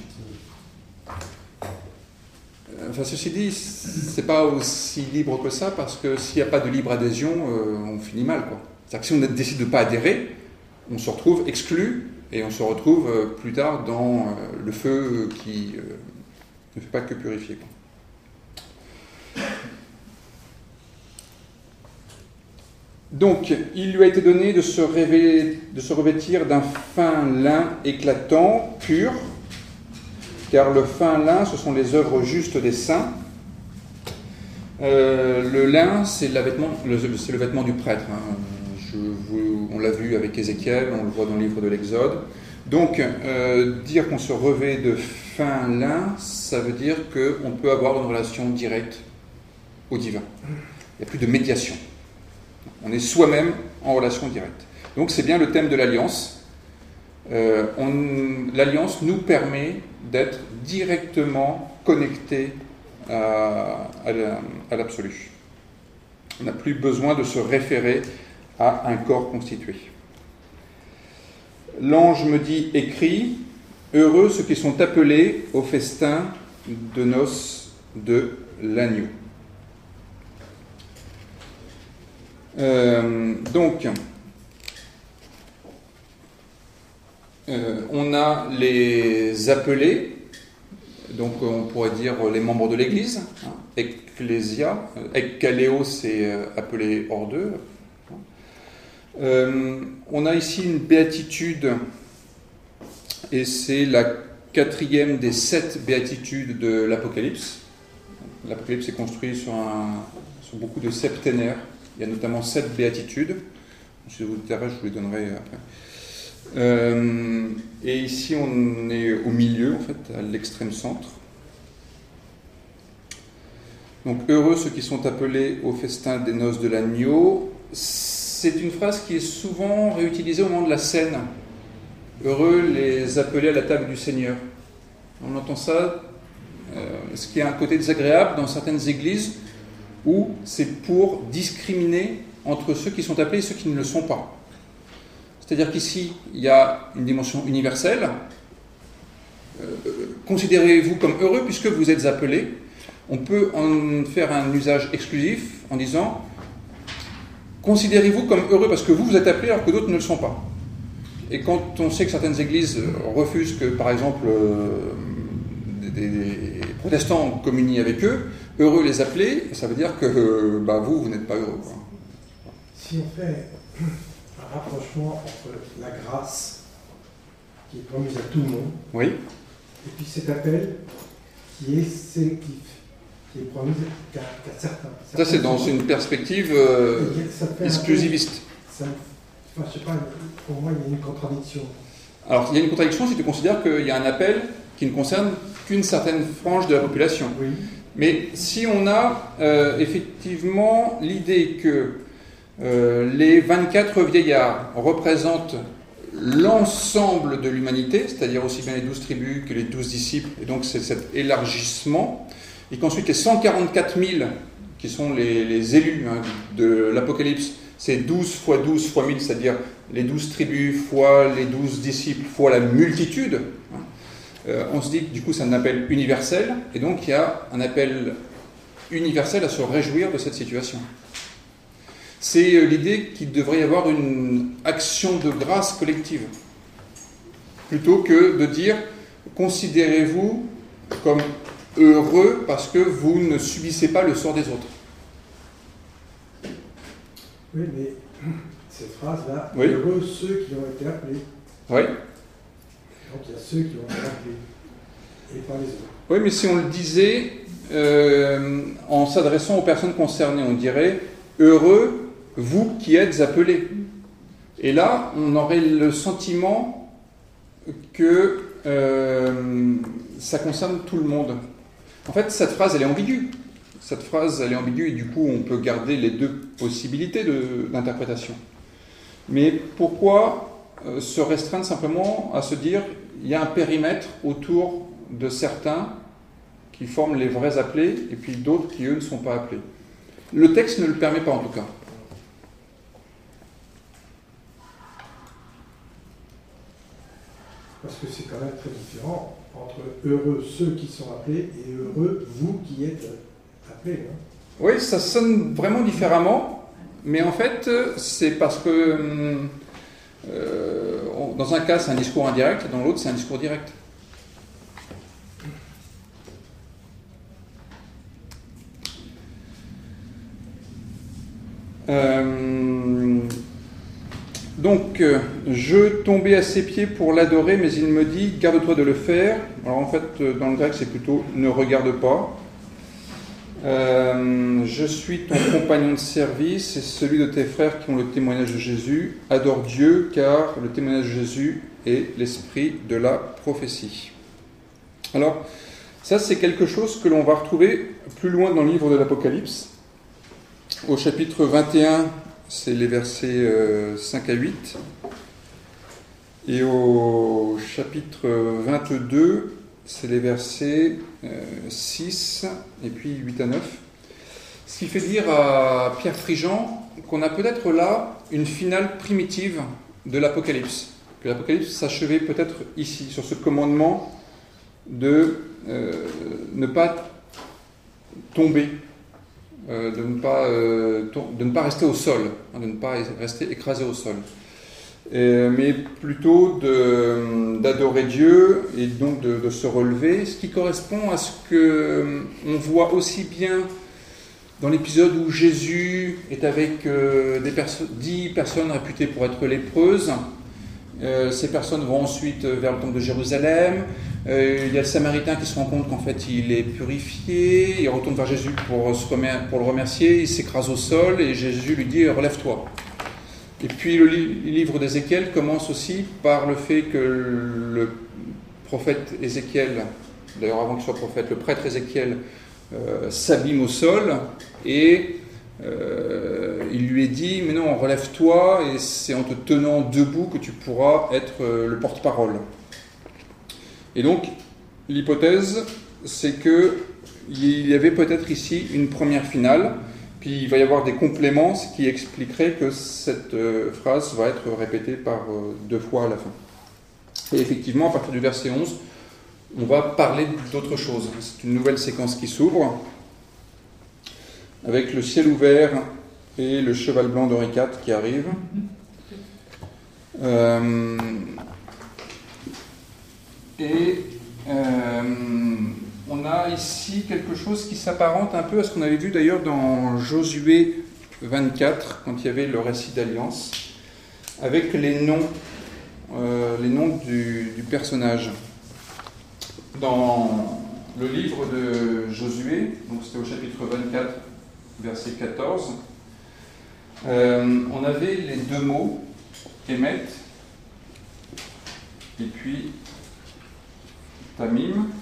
Enfin, ceci dit, c'est pas aussi libre que ça, parce que s'il n'y a pas de libre adhésion, on finit mal, quoi. C'est-à-dire que si on décide de ne pas adhérer, on se retrouve exclu, et on se retrouve plus tard dans le feu qui ne fait pas que purifier, quoi. Donc, il lui a été donné de se revêtir d'un fin lin éclatant, pur, car le fin lin, ce sont les œuvres justes des saints. Le lin, c'est le vêtement du prêtre. On l'a vu avec Ézéchiel, on le voit dans le livre de l'Exode. Donc, dire qu'on se revêt de fin l'un, ça veut dire qu'on peut avoir une relation directe au divin. Il n'y a plus de médiation. On est soi-même en relation directe. Donc c'est bien le thème de l'alliance. L'alliance nous permet d'être directement connectés à l'absolu. On n'a plus besoin de se référer à un corps constitué. L'ange me dit, écrit, heureux ceux qui sont appelés au festin de noces de l'agneau. On a les appelés, donc on pourrait dire les membres de l'Église, ecclésia, ekkaleo c'est appelé hors d'eux. On a ici une béatitude, et c'est la 4e des 7 béatitudes de l'Apocalypse. L'Apocalypse est construit sur beaucoup de septénaires. Il y a notamment 7 béatitudes. Si ça vous intéresse, je vous les donnerai après. Et ici, on est au milieu, en fait, à l'extrême centre. Donc, heureux ceux qui sont appelés au festin des noces de l'agneau. C'est une phrase qui est souvent réutilisée au moment de la scène. Heureux les appelés à la table du Seigneur. On entend ça, ce qui est un côté désagréable dans certaines églises où c'est pour discriminer entre ceux qui sont appelés et ceux qui ne le sont pas. C'est-à-dire qu'ici, il y a une dimension universelle. Considérez-vous comme heureux puisque vous êtes appelés. On peut en faire un usage exclusif en disant considérez-vous comme heureux parce que vous êtes appelés alors que d'autres ne le sont pas. Et quand on sait que certaines églises refusent que, par exemple, des protestants communient avec eux, heureux les appeler, ça veut dire que vous n'êtes pas heureux. Quoi. Si on fait un rapprochement entre la grâce qui est promise à tout le monde, oui, et puis cet appel qui est sélectif, qui est promis qu'à certains. Ça, c'est dans une perspective exclusiviste. Je sais pas, pour moi, il y a une contradiction. Alors, il y a une contradiction si tu considères qu'il y a un appel qui ne concerne qu'une certaine frange de la population. Oui. Mais si on a effectivement l'idée que les 24 vieillards représentent l'ensemble de l'humanité, c'est-à-dire aussi bien les 12 tribus que les 12 disciples, et donc c'est cet élargissement, et qu'ensuite les 144 000 qui sont les élus de l'Apocalypse, c'est 12 fois 12 fois 1000, c'est-à-dire les 12 tribus fois les 12 disciples fois la multitude. On se dit que du coup c'est un appel universel, et donc il y a un appel universel à se réjouir de cette situation. C'est l'idée qu'il devrait y avoir une action de grâce collective, plutôt que de dire considérez-vous comme heureux parce que vous ne subissez pas le sort des autres. Oui, mais cette phrase-là, oui. Heureux ceux qui ont été appelés. Oui. Donc il y a ceux qui ont été appelés, et pas les autres. Oui, mais si on le disait en s'adressant aux personnes concernées, on dirait heureux vous qui êtes appelés. Et là, on aurait le sentiment que ça concerne tout le monde. En fait, cette phrase, elle est ambiguë. Cette phrase, elle est ambiguë et du coup, on peut garder les deux possibilités d'interprétation. Mais pourquoi se restreindre simplement à se dire il y a un périmètre autour de certains qui forment les vrais appelés et puis d'autres qui, eux, ne sont pas appelés. Le texte ne le permet pas en tout cas. Parce que c'est quand même très différent entre heureux ceux qui sont appelés et heureux vous qui êtes appelés. Hein. Oui, ça sonne vraiment différemment, mais en fait, c'est parce que dans un cas, c'est un discours indirect, et dans l'autre, c'est un discours direct. Donc, je tombais à ses pieds pour l'adorer, mais il me dit, garde-toi de le faire. Alors en fait, dans le grec, c'est plutôt ne regarde pas. Je suis ton compagnon de service et celui de tes frères qui ont le témoignage de Jésus. Adore Dieu, car le témoignage de Jésus est l'esprit de la prophétie. Alors, ça c'est quelque chose que l'on va retrouver plus loin dans le livre de l'Apocalypse. Au chapitre 21, c'est les versets 5 à 8. Et au chapitre 22, c'est les versets 6 et puis 8 à 9. Ce qui fait dire à Pierre Frigeant qu'on a peut-être là une finale primitive de l'Apocalypse. Que l'Apocalypse s'achevait peut-être ici, sur ce commandement de ne pas tomber, de ne pas rester au sol, de ne pas rester écrasé au sol. Mais plutôt d'adorer Dieu et donc de se relever, ce qui correspond à ce qu'on voit aussi bien dans l'épisode où Jésus est avec 10 personnes réputées pour être lépreuses. Ces personnes vont ensuite vers le temple de Jérusalem. Il y a le Samaritain qui se rend compte qu'en fait il est purifié. Il retourne vers Jésus pour le remercier. Il s'écrase au sol et Jésus lui dit « relève-toi ». Et puis le livre d'Ézéchiel commence aussi par le fait que le prophète Ézéchiel, d'ailleurs avant qu'il soit prophète, le prêtre Ézéchiel s'abîme au sol et il lui est dit « mais non, relève-toi et c'est en te tenant debout que tu pourras être le porte-parole ». Et donc l'hypothèse c'est qu'il y avait peut-être ici une première finale. Puis il va y avoir des compléments, ce qui expliquerait que cette phrase va être répétée par 2 fois à la fin. Et effectivement, à partir du verset 11, on va parler d'autre chose. C'est une nouvelle séquence qui s'ouvre, avec le ciel ouvert et le cheval blanc d'Henri IV qui arrive. On a ici quelque chose qui s'apparente un peu à ce qu'on avait vu d'ailleurs dans Josué 24, quand il y avait le récit d'alliance, avec les noms du personnage. Dans le livre de Josué, donc c'était au chapitre 24, verset 14, on avait les 2 mots, Émet, et puis Tamim.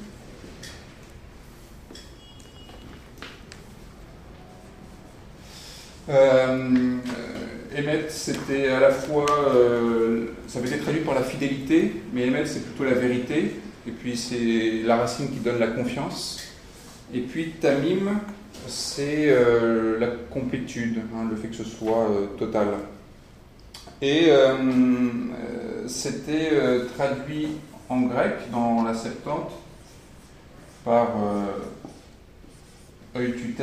Émet, c'était à la fois, ça avait été traduit par la fidélité, mais Émet, c'est plutôt la vérité, et puis c'est la racine qui donne la confiance. Et puis Tamim, c'est la complétude, le fait que ce soit total. Et c'était traduit en grec dans la Septante par Eutythes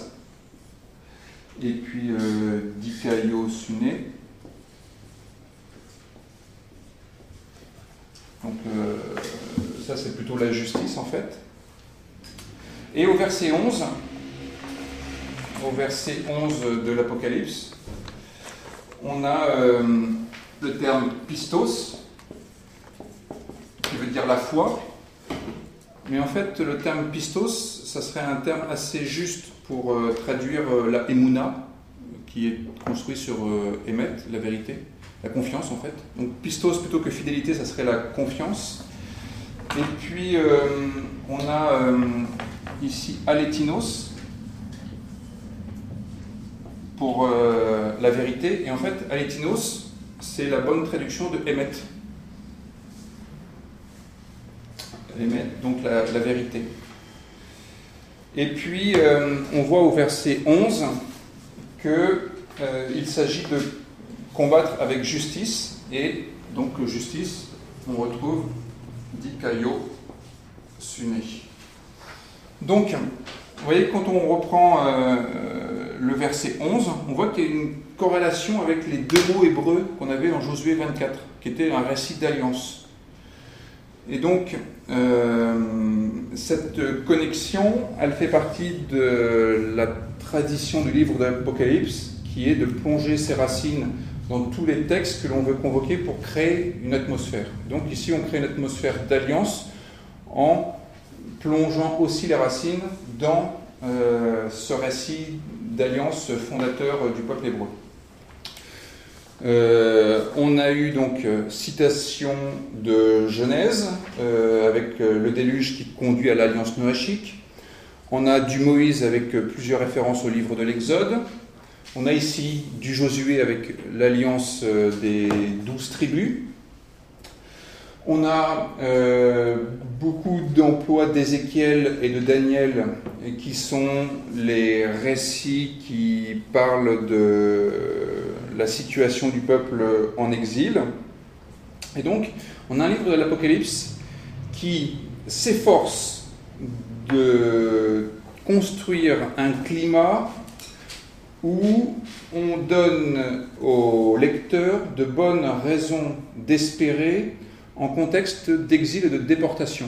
et puis Dikaio Suné. Donc ça c'est plutôt la justice en fait. Et au verset 11 de l'Apocalypse, on a le terme pistos, qui veut dire la foi. Mais en fait, le terme pistos, ça serait un terme assez juste pour traduire la émouna, qui est construit sur émet, la vérité, la confiance en fait. Donc pistos plutôt que fidélité, ça serait la confiance. Et puis on a ici alétinos pour la vérité. Et en fait, alétinos, c'est la bonne traduction de émet. Émet, donc la vérité. Et puis, on voit au verset 11 qu'il s'agit de combattre avec justice, et donc justice, on retrouve Dikaio Suné. Donc, vous voyez, quand on reprend le verset 11, on voit qu'il y a une corrélation avec les 2 mots hébreux qu'on avait dans Josué 24, qui était un récit d'alliance. Et donc, cette connexion, elle fait partie de la tradition du livre de l'Apocalypse, qui est de plonger ses racines dans tous les textes que l'on veut convoquer pour créer une atmosphère. Donc ici, on crée une atmosphère d'alliance en plongeant aussi les racines dans ce récit d'alliance fondateur du peuple hébreu. On a eu donc citation de Genèse, avec le déluge qui conduit à l'alliance noachique. On a du Moïse avec plusieurs références au livre de l'Exode. On a ici du Josué avec l'alliance des 12 tribus. On a beaucoup d'emplois d'Ézéchiel et de Daniel qui sont les récits qui parlent de la situation du peuple en exil. Et donc, on a un livre de l'Apocalypse qui s'efforce de construire un climat où on donne aux lecteurs de bonnes raisons d'espérer en contexte d'exil et de déportation.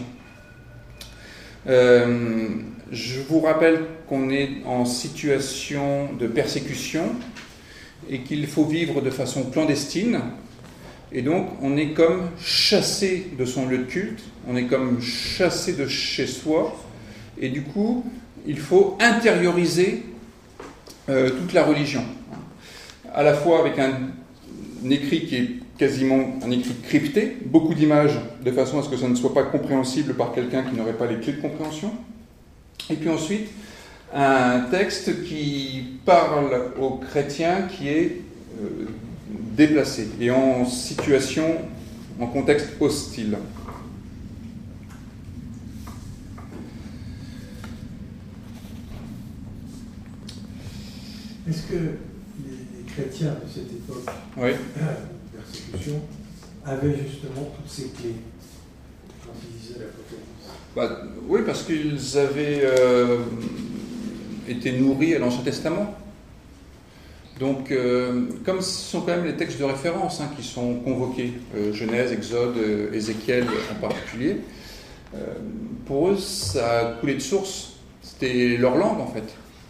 Je vous rappelle qu'on est en situation de persécution et qu'il faut vivre de façon clandestine. Et donc, on est comme chassé de son lieu de culte, on est comme chassé de chez soi. Et du coup, il faut intérioriser toute la religion. À la fois avec un écrit qui est quasiment un écrit crypté, beaucoup d'images de façon à ce que ça ne soit pas compréhensible par quelqu'un qui n'aurait pas les clés de compréhension. Et puis ensuite, un texte qui parle aux chrétiens qui est déplacé et en situation, en contexte hostile. Est-ce que les chrétiens de cette époque Oui. de persécution avaient justement toutes ces clés quand ils lisaient l'Apocalypse? Oui, parce qu'ils avaient été nourris à l'Ancien Testament. Donc, comme ce sont quand même les textes de référence qui sont convoqués, Genèse, Exode, Ézéchiel en particulier, pour eux, ça a coulé de source. C'était leur langue, en fait.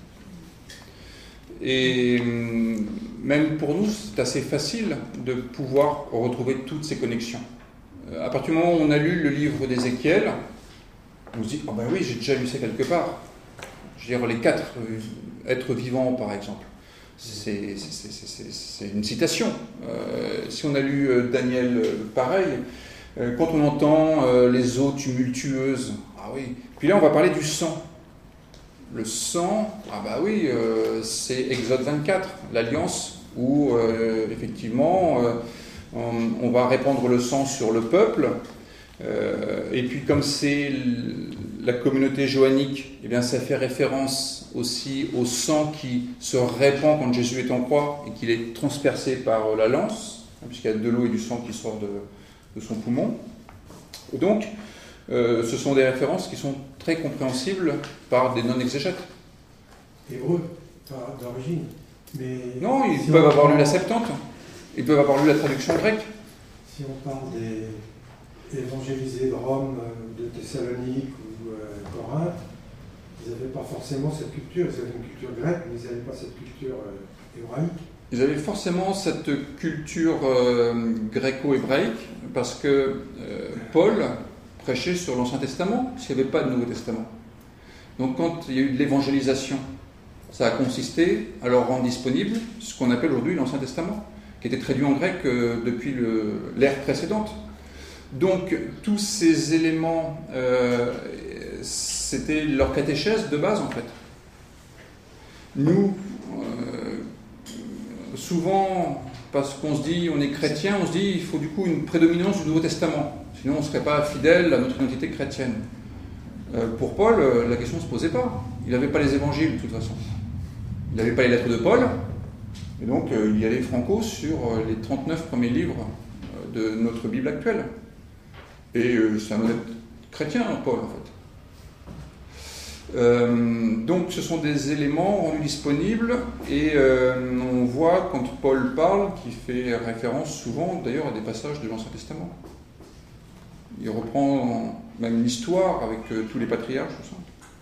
Et même pour nous, c'est assez facile de pouvoir retrouver toutes ces connexions. À partir du moment où on a lu le livre d'Ézéchiel, on se dit « Ah ben oui, j'ai déjà lu ça quelque part ». Je veux dire, les 4 êtres vivants, par exemple. C'est une citation. Si on a lu Daniel, pareil. Quand on entend les eaux tumultueuses, ah oui. Puis là, on va parler du sang. Le sang, ah bah oui, c'est Exode 24, l'alliance où effectivement on va répandre le sang sur le peuple. Et puis comme c'est la communauté joannique, eh bien ça fait référence aussi au sang qui se répand quand Jésus est en croix et qu'il est transpercé par la lance, puisqu'il y a de l'eau et du sang qui sort de son poumon. Et donc, ce sont des références qui sont très compréhensibles par des non-exégètes. Hébreux, d'origine. Mais non, ils peuvent avoir lu la Septante, ils peuvent avoir lu la traduction grecque. Si on parle des évangélisés de Rome, de Thessalonique ou Corinthe, ils n'avaient pas forcément cette culture. Ils avaient une culture grecque, mais ils n'avaient pas cette culture hébraïque. Ils avaient forcément cette culture gréco-hébraïque, parce que Paul prêchait sur l'Ancien Testament, s'il n'y avait pas de Nouveau Testament. Donc quand il y a eu de l'évangélisation, ça a consisté à leur rendre disponible ce qu'on appelle aujourd'hui l'Ancien Testament, qui était traduit en grec depuis l'ère précédente. Donc tous ces éléments, c'était leur catéchèse de base en fait. Nous, souvent, parce qu'on se dit, on est chrétien, on se dit il faut du coup une prédominance du Nouveau Testament. Sinon, on ne serait pas fidèle à notre identité chrétienne. Pour Paul, la question ne se posait pas. Il n'avait pas les évangiles, de toute façon. Il n'avait pas les lettres de Paul. Et donc, il y allait franco sur les 39 premiers livres de notre Bible actuelle. Et c'est un honnête chrétien, Paul, en fait. Donc, ce sont des éléments rendus disponibles. Et on voit, quand Paul parle, qu'il fait référence souvent, d'ailleurs, à des passages de l'Ancien Testament. Il reprend même l'histoire avec tous les patriarches. Tout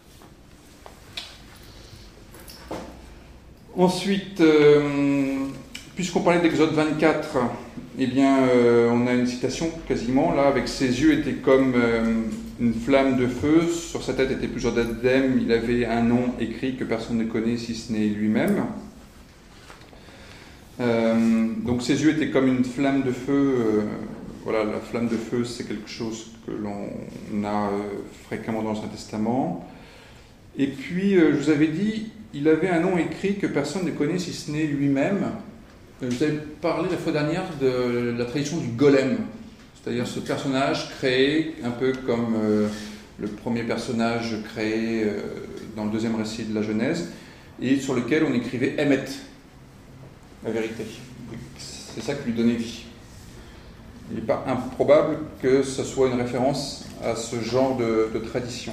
ça. Ensuite, puisqu'on parlait d'Exode 24, eh bien, on a une citation quasiment, là, avec ses yeux étaient comme une flamme de feu, sur sa tête étaient plusieurs diadèmes, il avait un nom écrit que personne ne connaît si ce n'est lui-même. Donc ses yeux étaient comme une flamme de feu. Voilà, la flamme de feu, c'est quelque chose que l'on a fréquemment dans l'Ancien Testament. Et puis, je vous avais dit, il avait un nom écrit que personne ne connaît si ce n'est lui-même. Je vous avais parlé la fois dernière de la tradition du golem, c'est-à-dire ce personnage créé un peu comme le premier personnage créé dans le deuxième récit de la Genèse, et sur lequel on écrivait Emet, la vérité. C'est ça qui lui donnait vie. Il n'est pas improbable que ce soit une référence à ce genre de tradition.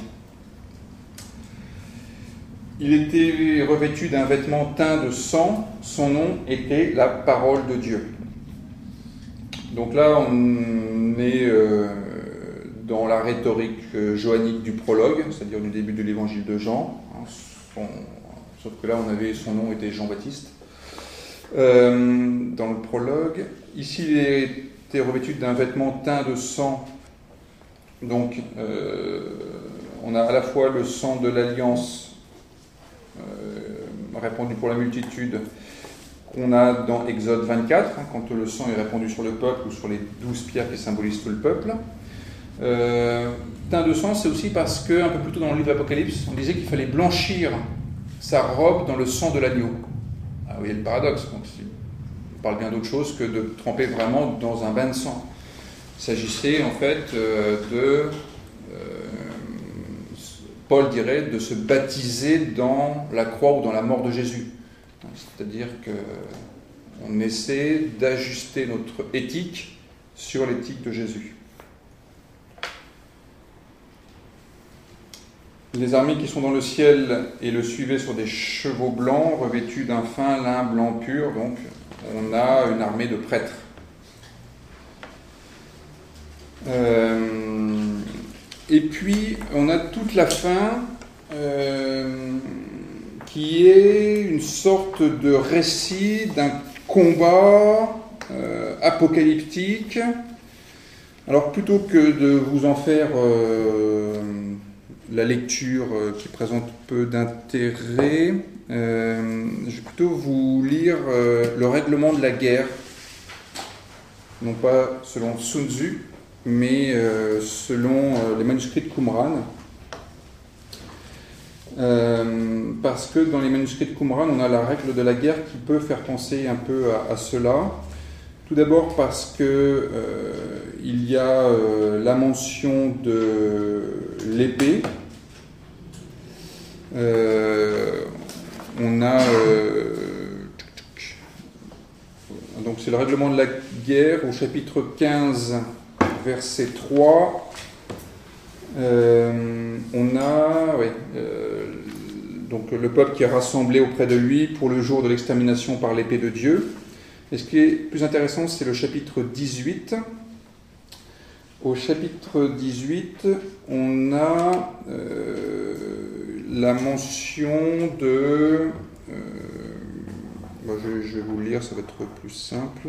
Il était revêtu d'un vêtement teint de sang, son nom était la parole de Dieu. Donc là, on est dans la rhétorique johannique du prologue, c'est-à-dire du début de l'évangile de Jean. Sauf que là, son nom était Jean-Baptiste. Dans le prologue, ici, il était revêtu d'un vêtement teint de sang. Donc, on a à la fois le sang de l'alliance répandu pour la multitude qu'on a dans Exode 24, quand le sang est répandu sur le peuple ou sur les 12 pierres qui symbolisent tout le peuple. Teint de sang, c'est aussi parce que, un peu plus tôt dans le livre d'Apocalypse, on disait qu'il fallait blanchir sa robe dans le sang de l'agneau. Ah, vous voyez le paradoxe, donc on parle bien d'autre chose que de tremper vraiment dans un bain de sang. Il s'agissait en fait Paul dirait, de se baptiser dans la croix ou dans la mort de Jésus. C'est-à-dire qu'on essaie d'ajuster notre éthique sur l'éthique de Jésus. Les armées qui sont dans le ciel et le suivaient sur des chevaux blancs, revêtus d'un fin lin blanc pur, donc on a une armée de prêtres. Et puis, on a toute la fin qui est une sorte de récit d'un combat apocalyptique. Alors, plutôt que de vous en faire la lecture qui présente peu d'intérêt, je vais plutôt vous lire le règlement de la guerre, non pas selon Sun Tzu, mais selon les manuscrits de Qumran. Parce que dans les manuscrits de Qumran, on a la règle de la guerre qui peut faire penser un peu à cela. Tout d'abord parce que il y a la mention de l'épée. On a donc c'est le règlement de la guerre au chapitre 15, verset 3. On a donc le peuple qui est rassemblé auprès de lui pour le jour de l'extermination par l'épée de Dieu. Et ce qui est plus intéressant, c'est le chapitre 18. Au chapitre 18, on a la mention de... je vais vous le lire, ça va être plus simple.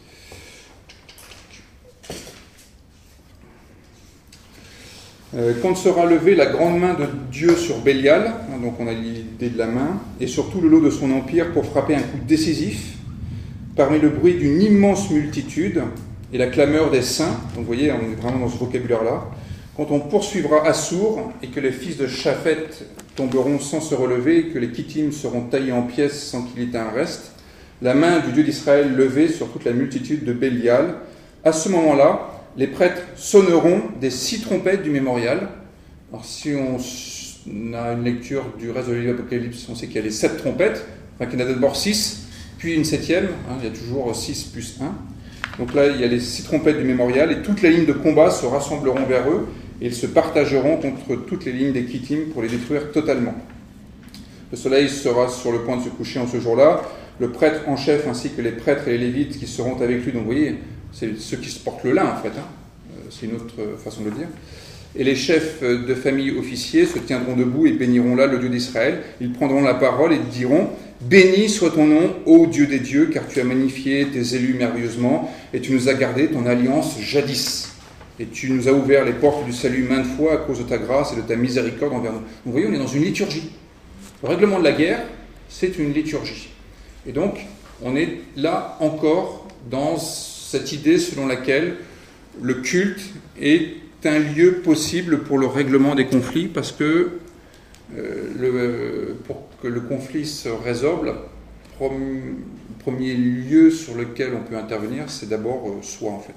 Quand sera levée la grande main de Dieu sur Bélial, donc on a l'idée de la main, et sur tout le lot de son empire pour frapper un coup décisif, parmi le bruit d'une immense multitude et la clameur des saints, donc vous voyez, on est vraiment dans ce vocabulaire-là, quand on poursuivra Assour et que les fils de Shaphet tomberont sans se relever et que les Kittim seront taillés en pièces sans qu'il y ait un reste, la main du Dieu d'Israël levée sur toute la multitude de Bélial, à ce moment-là, les prêtres sonneront des 6 trompettes du mémorial. Alors si on a une lecture du reste de l'Apocalypse, d'Apocalypse, on sait qu'il y a les 7 trompettes, enfin qu'il y en a d'abord 6, puis une 7e, il y a toujours 6 plus 1. Donc là, il y a les 6 trompettes du mémorial, et toutes les lignes de combat se rassembleront vers eux, et ils se partageront contre toutes les lignes des Kittim pour les détruire totalement. Le soleil sera sur le point de se coucher en ce jour-là, le prêtre en chef ainsi que les prêtres et les lévites qui seront avec lui, donc vous voyez, c'est ceux qui se portent le lin en fait, c'est une autre façon de le dire. Et les chefs de famille officiers se tiendront debout et béniront là le Dieu d'Israël. Ils prendront la parole et diront « Béni soit ton nom, ô Dieu des dieux, car tu as magnifié tes élus merveilleusement, et tu nous as gardé ton alliance jadis. Et tu nous as ouvert les portes du salut maintes fois à cause de ta grâce et de ta miséricorde envers nous. » Vous voyez, on est dans une liturgie. Le règlement de la guerre, c'est une liturgie. Et donc, On est là encore dans cette idée selon laquelle le culte est un lieu possible pour le règlement des conflits, parce que pour que le conflit se résorbe, le premier lieu sur lequel on peut intervenir, c'est d'abord soi, en fait.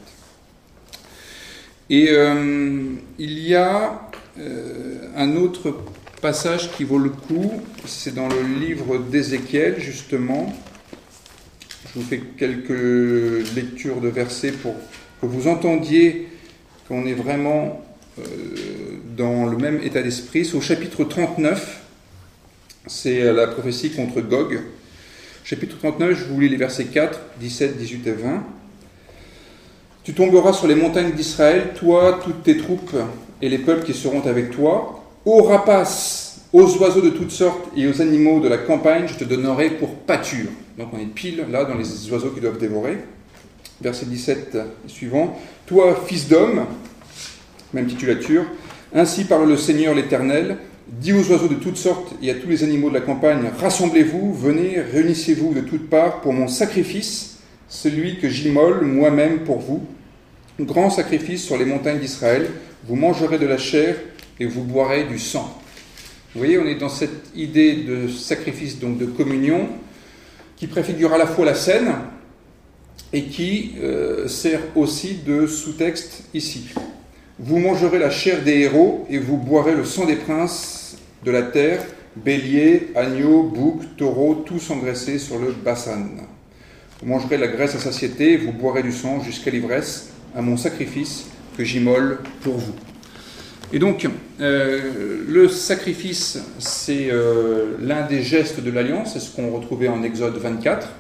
Et il y a un autre passage qui vaut le coup, c'est dans le livre d'Ézéchiel, justement. Je vous fais quelques lectures de versets pour que vous entendiez qu'on est vraiment dans le même état d'esprit. C'est au chapitre 39, c'est la prophétie contre Gog. Chapitre 39, je vous lis les versets 4, 17, 18 et 20. « Tu tomberas sur les montagnes d'Israël, toi, toutes tes troupes et les peuples qui seront avec toi. Aux rapaces, aux oiseaux de toutes sortes et aux animaux de la campagne, je te donnerai pour pâture. » Donc on est pile là dans les oiseaux qui doivent dévorer. Verset 17 et suivant. « Toi, fils d'homme, même titulature, ainsi parle le Seigneur l'Éternel, dis aux oiseaux de toutes sortes et à tous les animaux de la campagne, rassemblez-vous, venez, réunissez-vous de toutes parts pour mon sacrifice, celui que j'immole moi-même pour vous. Grand sacrifice sur les montagnes d'Israël, vous mangerez de la chair et vous boirez du sang. » Vous voyez, on est dans cette idée de sacrifice, donc de communion, qui préfigure à la fois la scène et qui sert aussi de sous-texte ici. Vous mangerez la chair des héros et vous boirez le sang des princes de la terre, béliers, agneaux, boucs, taureaux, tous engraissés sur le Bassan. Vous mangerez la graisse à satiété et vous boirez du sang jusqu'à l'ivresse, à mon sacrifice que j'immole pour vous. Et donc, le sacrifice, c'est l'un des gestes de l'Alliance, c'est ce qu'on retrouvait en Exode 24.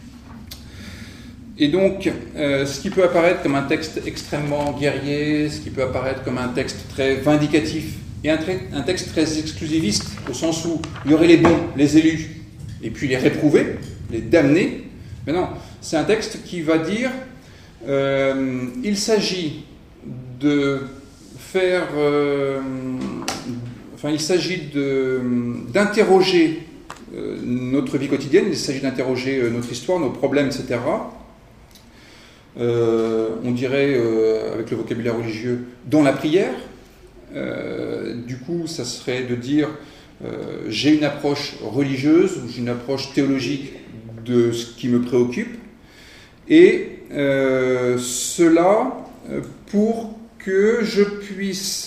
Et donc, ce qui peut apparaître comme un texte extrêmement guerrier, ce qui peut apparaître comme un texte très vindicatif, et un texte très exclusiviste, au sens où il y aurait les bons, les élus, et puis les réprouvés, les damnés. Mais non, c'est un texte qui va dire, il s'agit de faire... il s'agit d'interroger notre vie quotidienne, il s'agit d'interroger notre histoire, nos problèmes, etc., on dirait, avec le vocabulaire religieux, dans la prière. Du coup, ça serait de dire j'ai une approche religieuse ou j'ai une approche théologique de ce qui me préoccupe, et cela pour que je puisse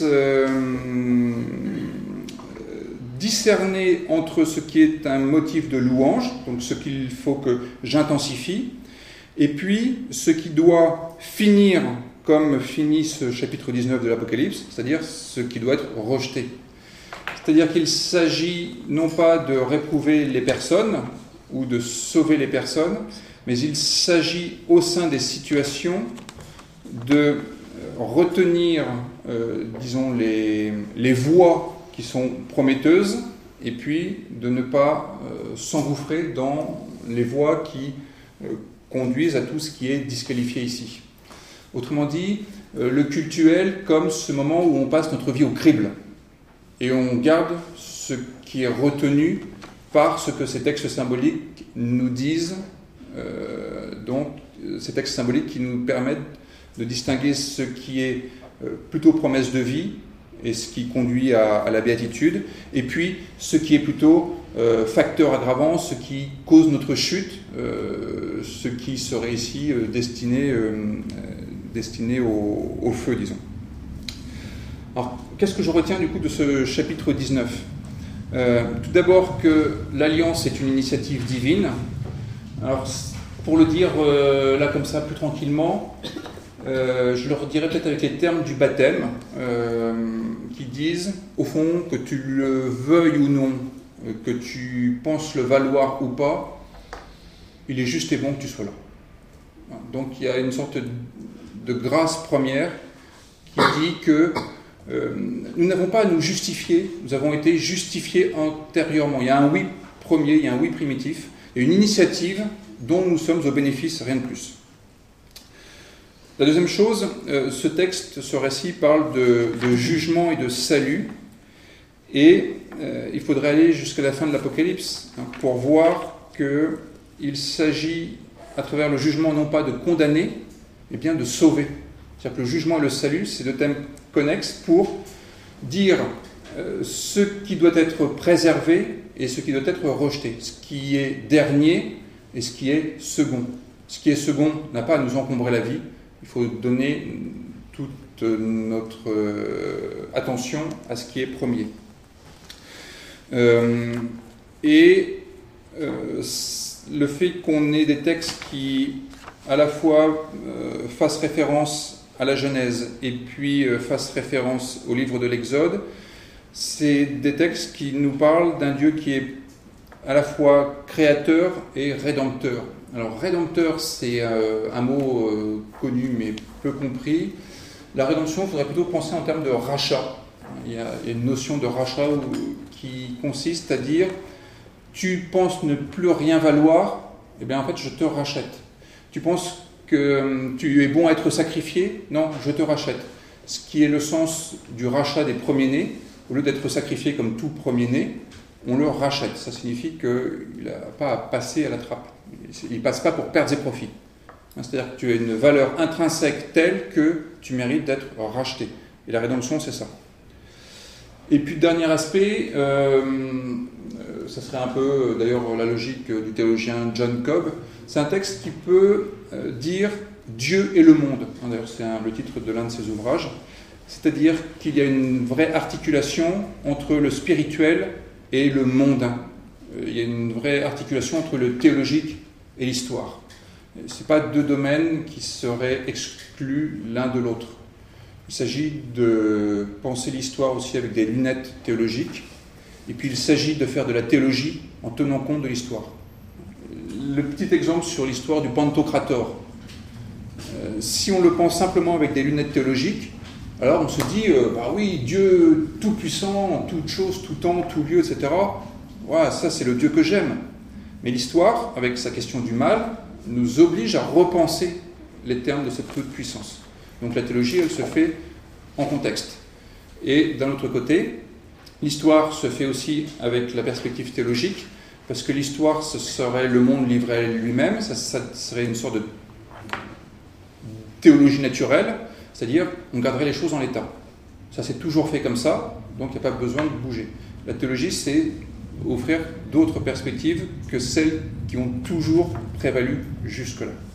discerner entre ce qui est un motif de louange, donc ce qu'il faut que j'intensifie, et puis ce qui doit finir comme finit ce chapitre 19 de l'Apocalypse, c'est-à-dire ce qui doit être rejeté. C'est-à-dire qu'il s'agit non pas de réprouver les personnes ou de sauver les personnes, mais il s'agit au sein des situations de retenir, disons, les voies qui sont prometteuses, et puis de ne pas s'engouffrer dans les voies qui conduisent à tout ce qui est disqualifié ici. Autrement dit, le cultuel comme ce moment où on passe notre vie au crible, et on garde ce qui est retenu par ce que ces textes symboliques nous disent, donc ces textes symboliques qui nous permettent de distinguer ce qui est plutôt promesse de vie et ce qui conduit à la béatitude, et puis ce qui est plutôt facteur aggravant, ce qui cause notre chute, ce qui serait ici destiné au feu, disons. Alors, qu'est-ce que je retiens du coup de ce chapitre 19 ? Tout d'abord que l'Alliance est une initiative divine. Alors, pour le dire là comme ça, plus tranquillement, je le redirai peut-être avec les termes du baptême, qui disent, au fond, que tu le veuilles ou non, que tu penses le valoir ou pas, il est juste et bon que tu sois là. Donc il y a une sorte de grâce première qui dit que nous n'avons pas à nous justifier, nous avons été justifiés antérieurement. Il y a un oui premier, il y a un oui primitif, et une initiative dont nous sommes au bénéfice, rien de plus. La deuxième chose, ce texte, ce récit parle de jugement et de salut, et il faudrait aller jusqu'à la fin de l'Apocalypse pour voir que il s'agit, à travers le jugement, non pas de condamner, mais bien de sauver. C'est-à-dire que le jugement et le salut, c'est deux thèmes connexes pour dire ce qui doit être préservé et ce qui doit être rejeté, ce qui est dernier et ce qui est second. Ce qui est second n'a pas à nous encombrer la vie, il faut donner toute notre attention à ce qui est premier. Le fait qu'on ait des textes qui à la fois fassent référence à la Genèse et puis fassent référence au livre de l'Exode, c'est des textes qui nous parlent d'un Dieu qui est à la fois créateur et rédempteur. Alors rédempteur, c'est un mot connu mais peu compris. La rédemption, il faudrait plutôt penser en termes de rachat. Il y a une notion de rachat qui consiste à dire tu penses ne plus rien valoir, eh bien en fait je te rachète. Tu penses que tu es bon à être sacrifié, non, je te rachète. Ce qui est le sens du rachat des premiers-nés, au lieu d'être sacrifié comme tout premier-né, on le rachète. Ça signifie qu'il n'a pas à passer à la trappe. Il ne passe pas pour perdre ses profits. C'est-à-dire que tu as une valeur intrinsèque telle que tu mérites d'être racheté. Et la rédemption, c'est ça. Et puis, dernier aspect, ça serait un peu, d'ailleurs, la logique du théologien John Cobb. C'est un texte qui peut dire Dieu et le monde. D'ailleurs, c'est le titre de l'un de ses ouvrages. C'est-à-dire qu'il y a une vraie articulation entre le spirituel et le mondain. Il y a une vraie articulation entre le théologique et l'histoire. Ce n'est pas deux domaines qui seraient exclus l'un de l'autre. Il s'agit de penser l'histoire aussi avec des lunettes théologiques, et puis il s'agit de faire de la théologie en tenant compte de l'histoire. Le petit exemple sur l'histoire du Pantocrator. Si on le pense simplement avec des lunettes théologiques, alors on se dit, bah oui, Dieu tout-puissant, en toute chose, tout temps, tout lieu, etc. Voilà, ça c'est le Dieu que j'aime. Mais l'histoire, avec sa question du mal, nous oblige à repenser les termes de cette toute-puissance. Donc la théologie, elle se fait en contexte. Et d'un autre côté, l'histoire se fait aussi avec la perspective théologique, parce que l'histoire, ce serait le monde livré à lui-même, ça serait une sorte de théologie naturelle, c'est-à-dire on garderait les choses en l'état. Ça s'est toujours fait comme ça, donc il n'y a pas besoin de bouger. La théologie, c'est offrir d'autres perspectives que celles qui ont toujours prévalu jusque-là.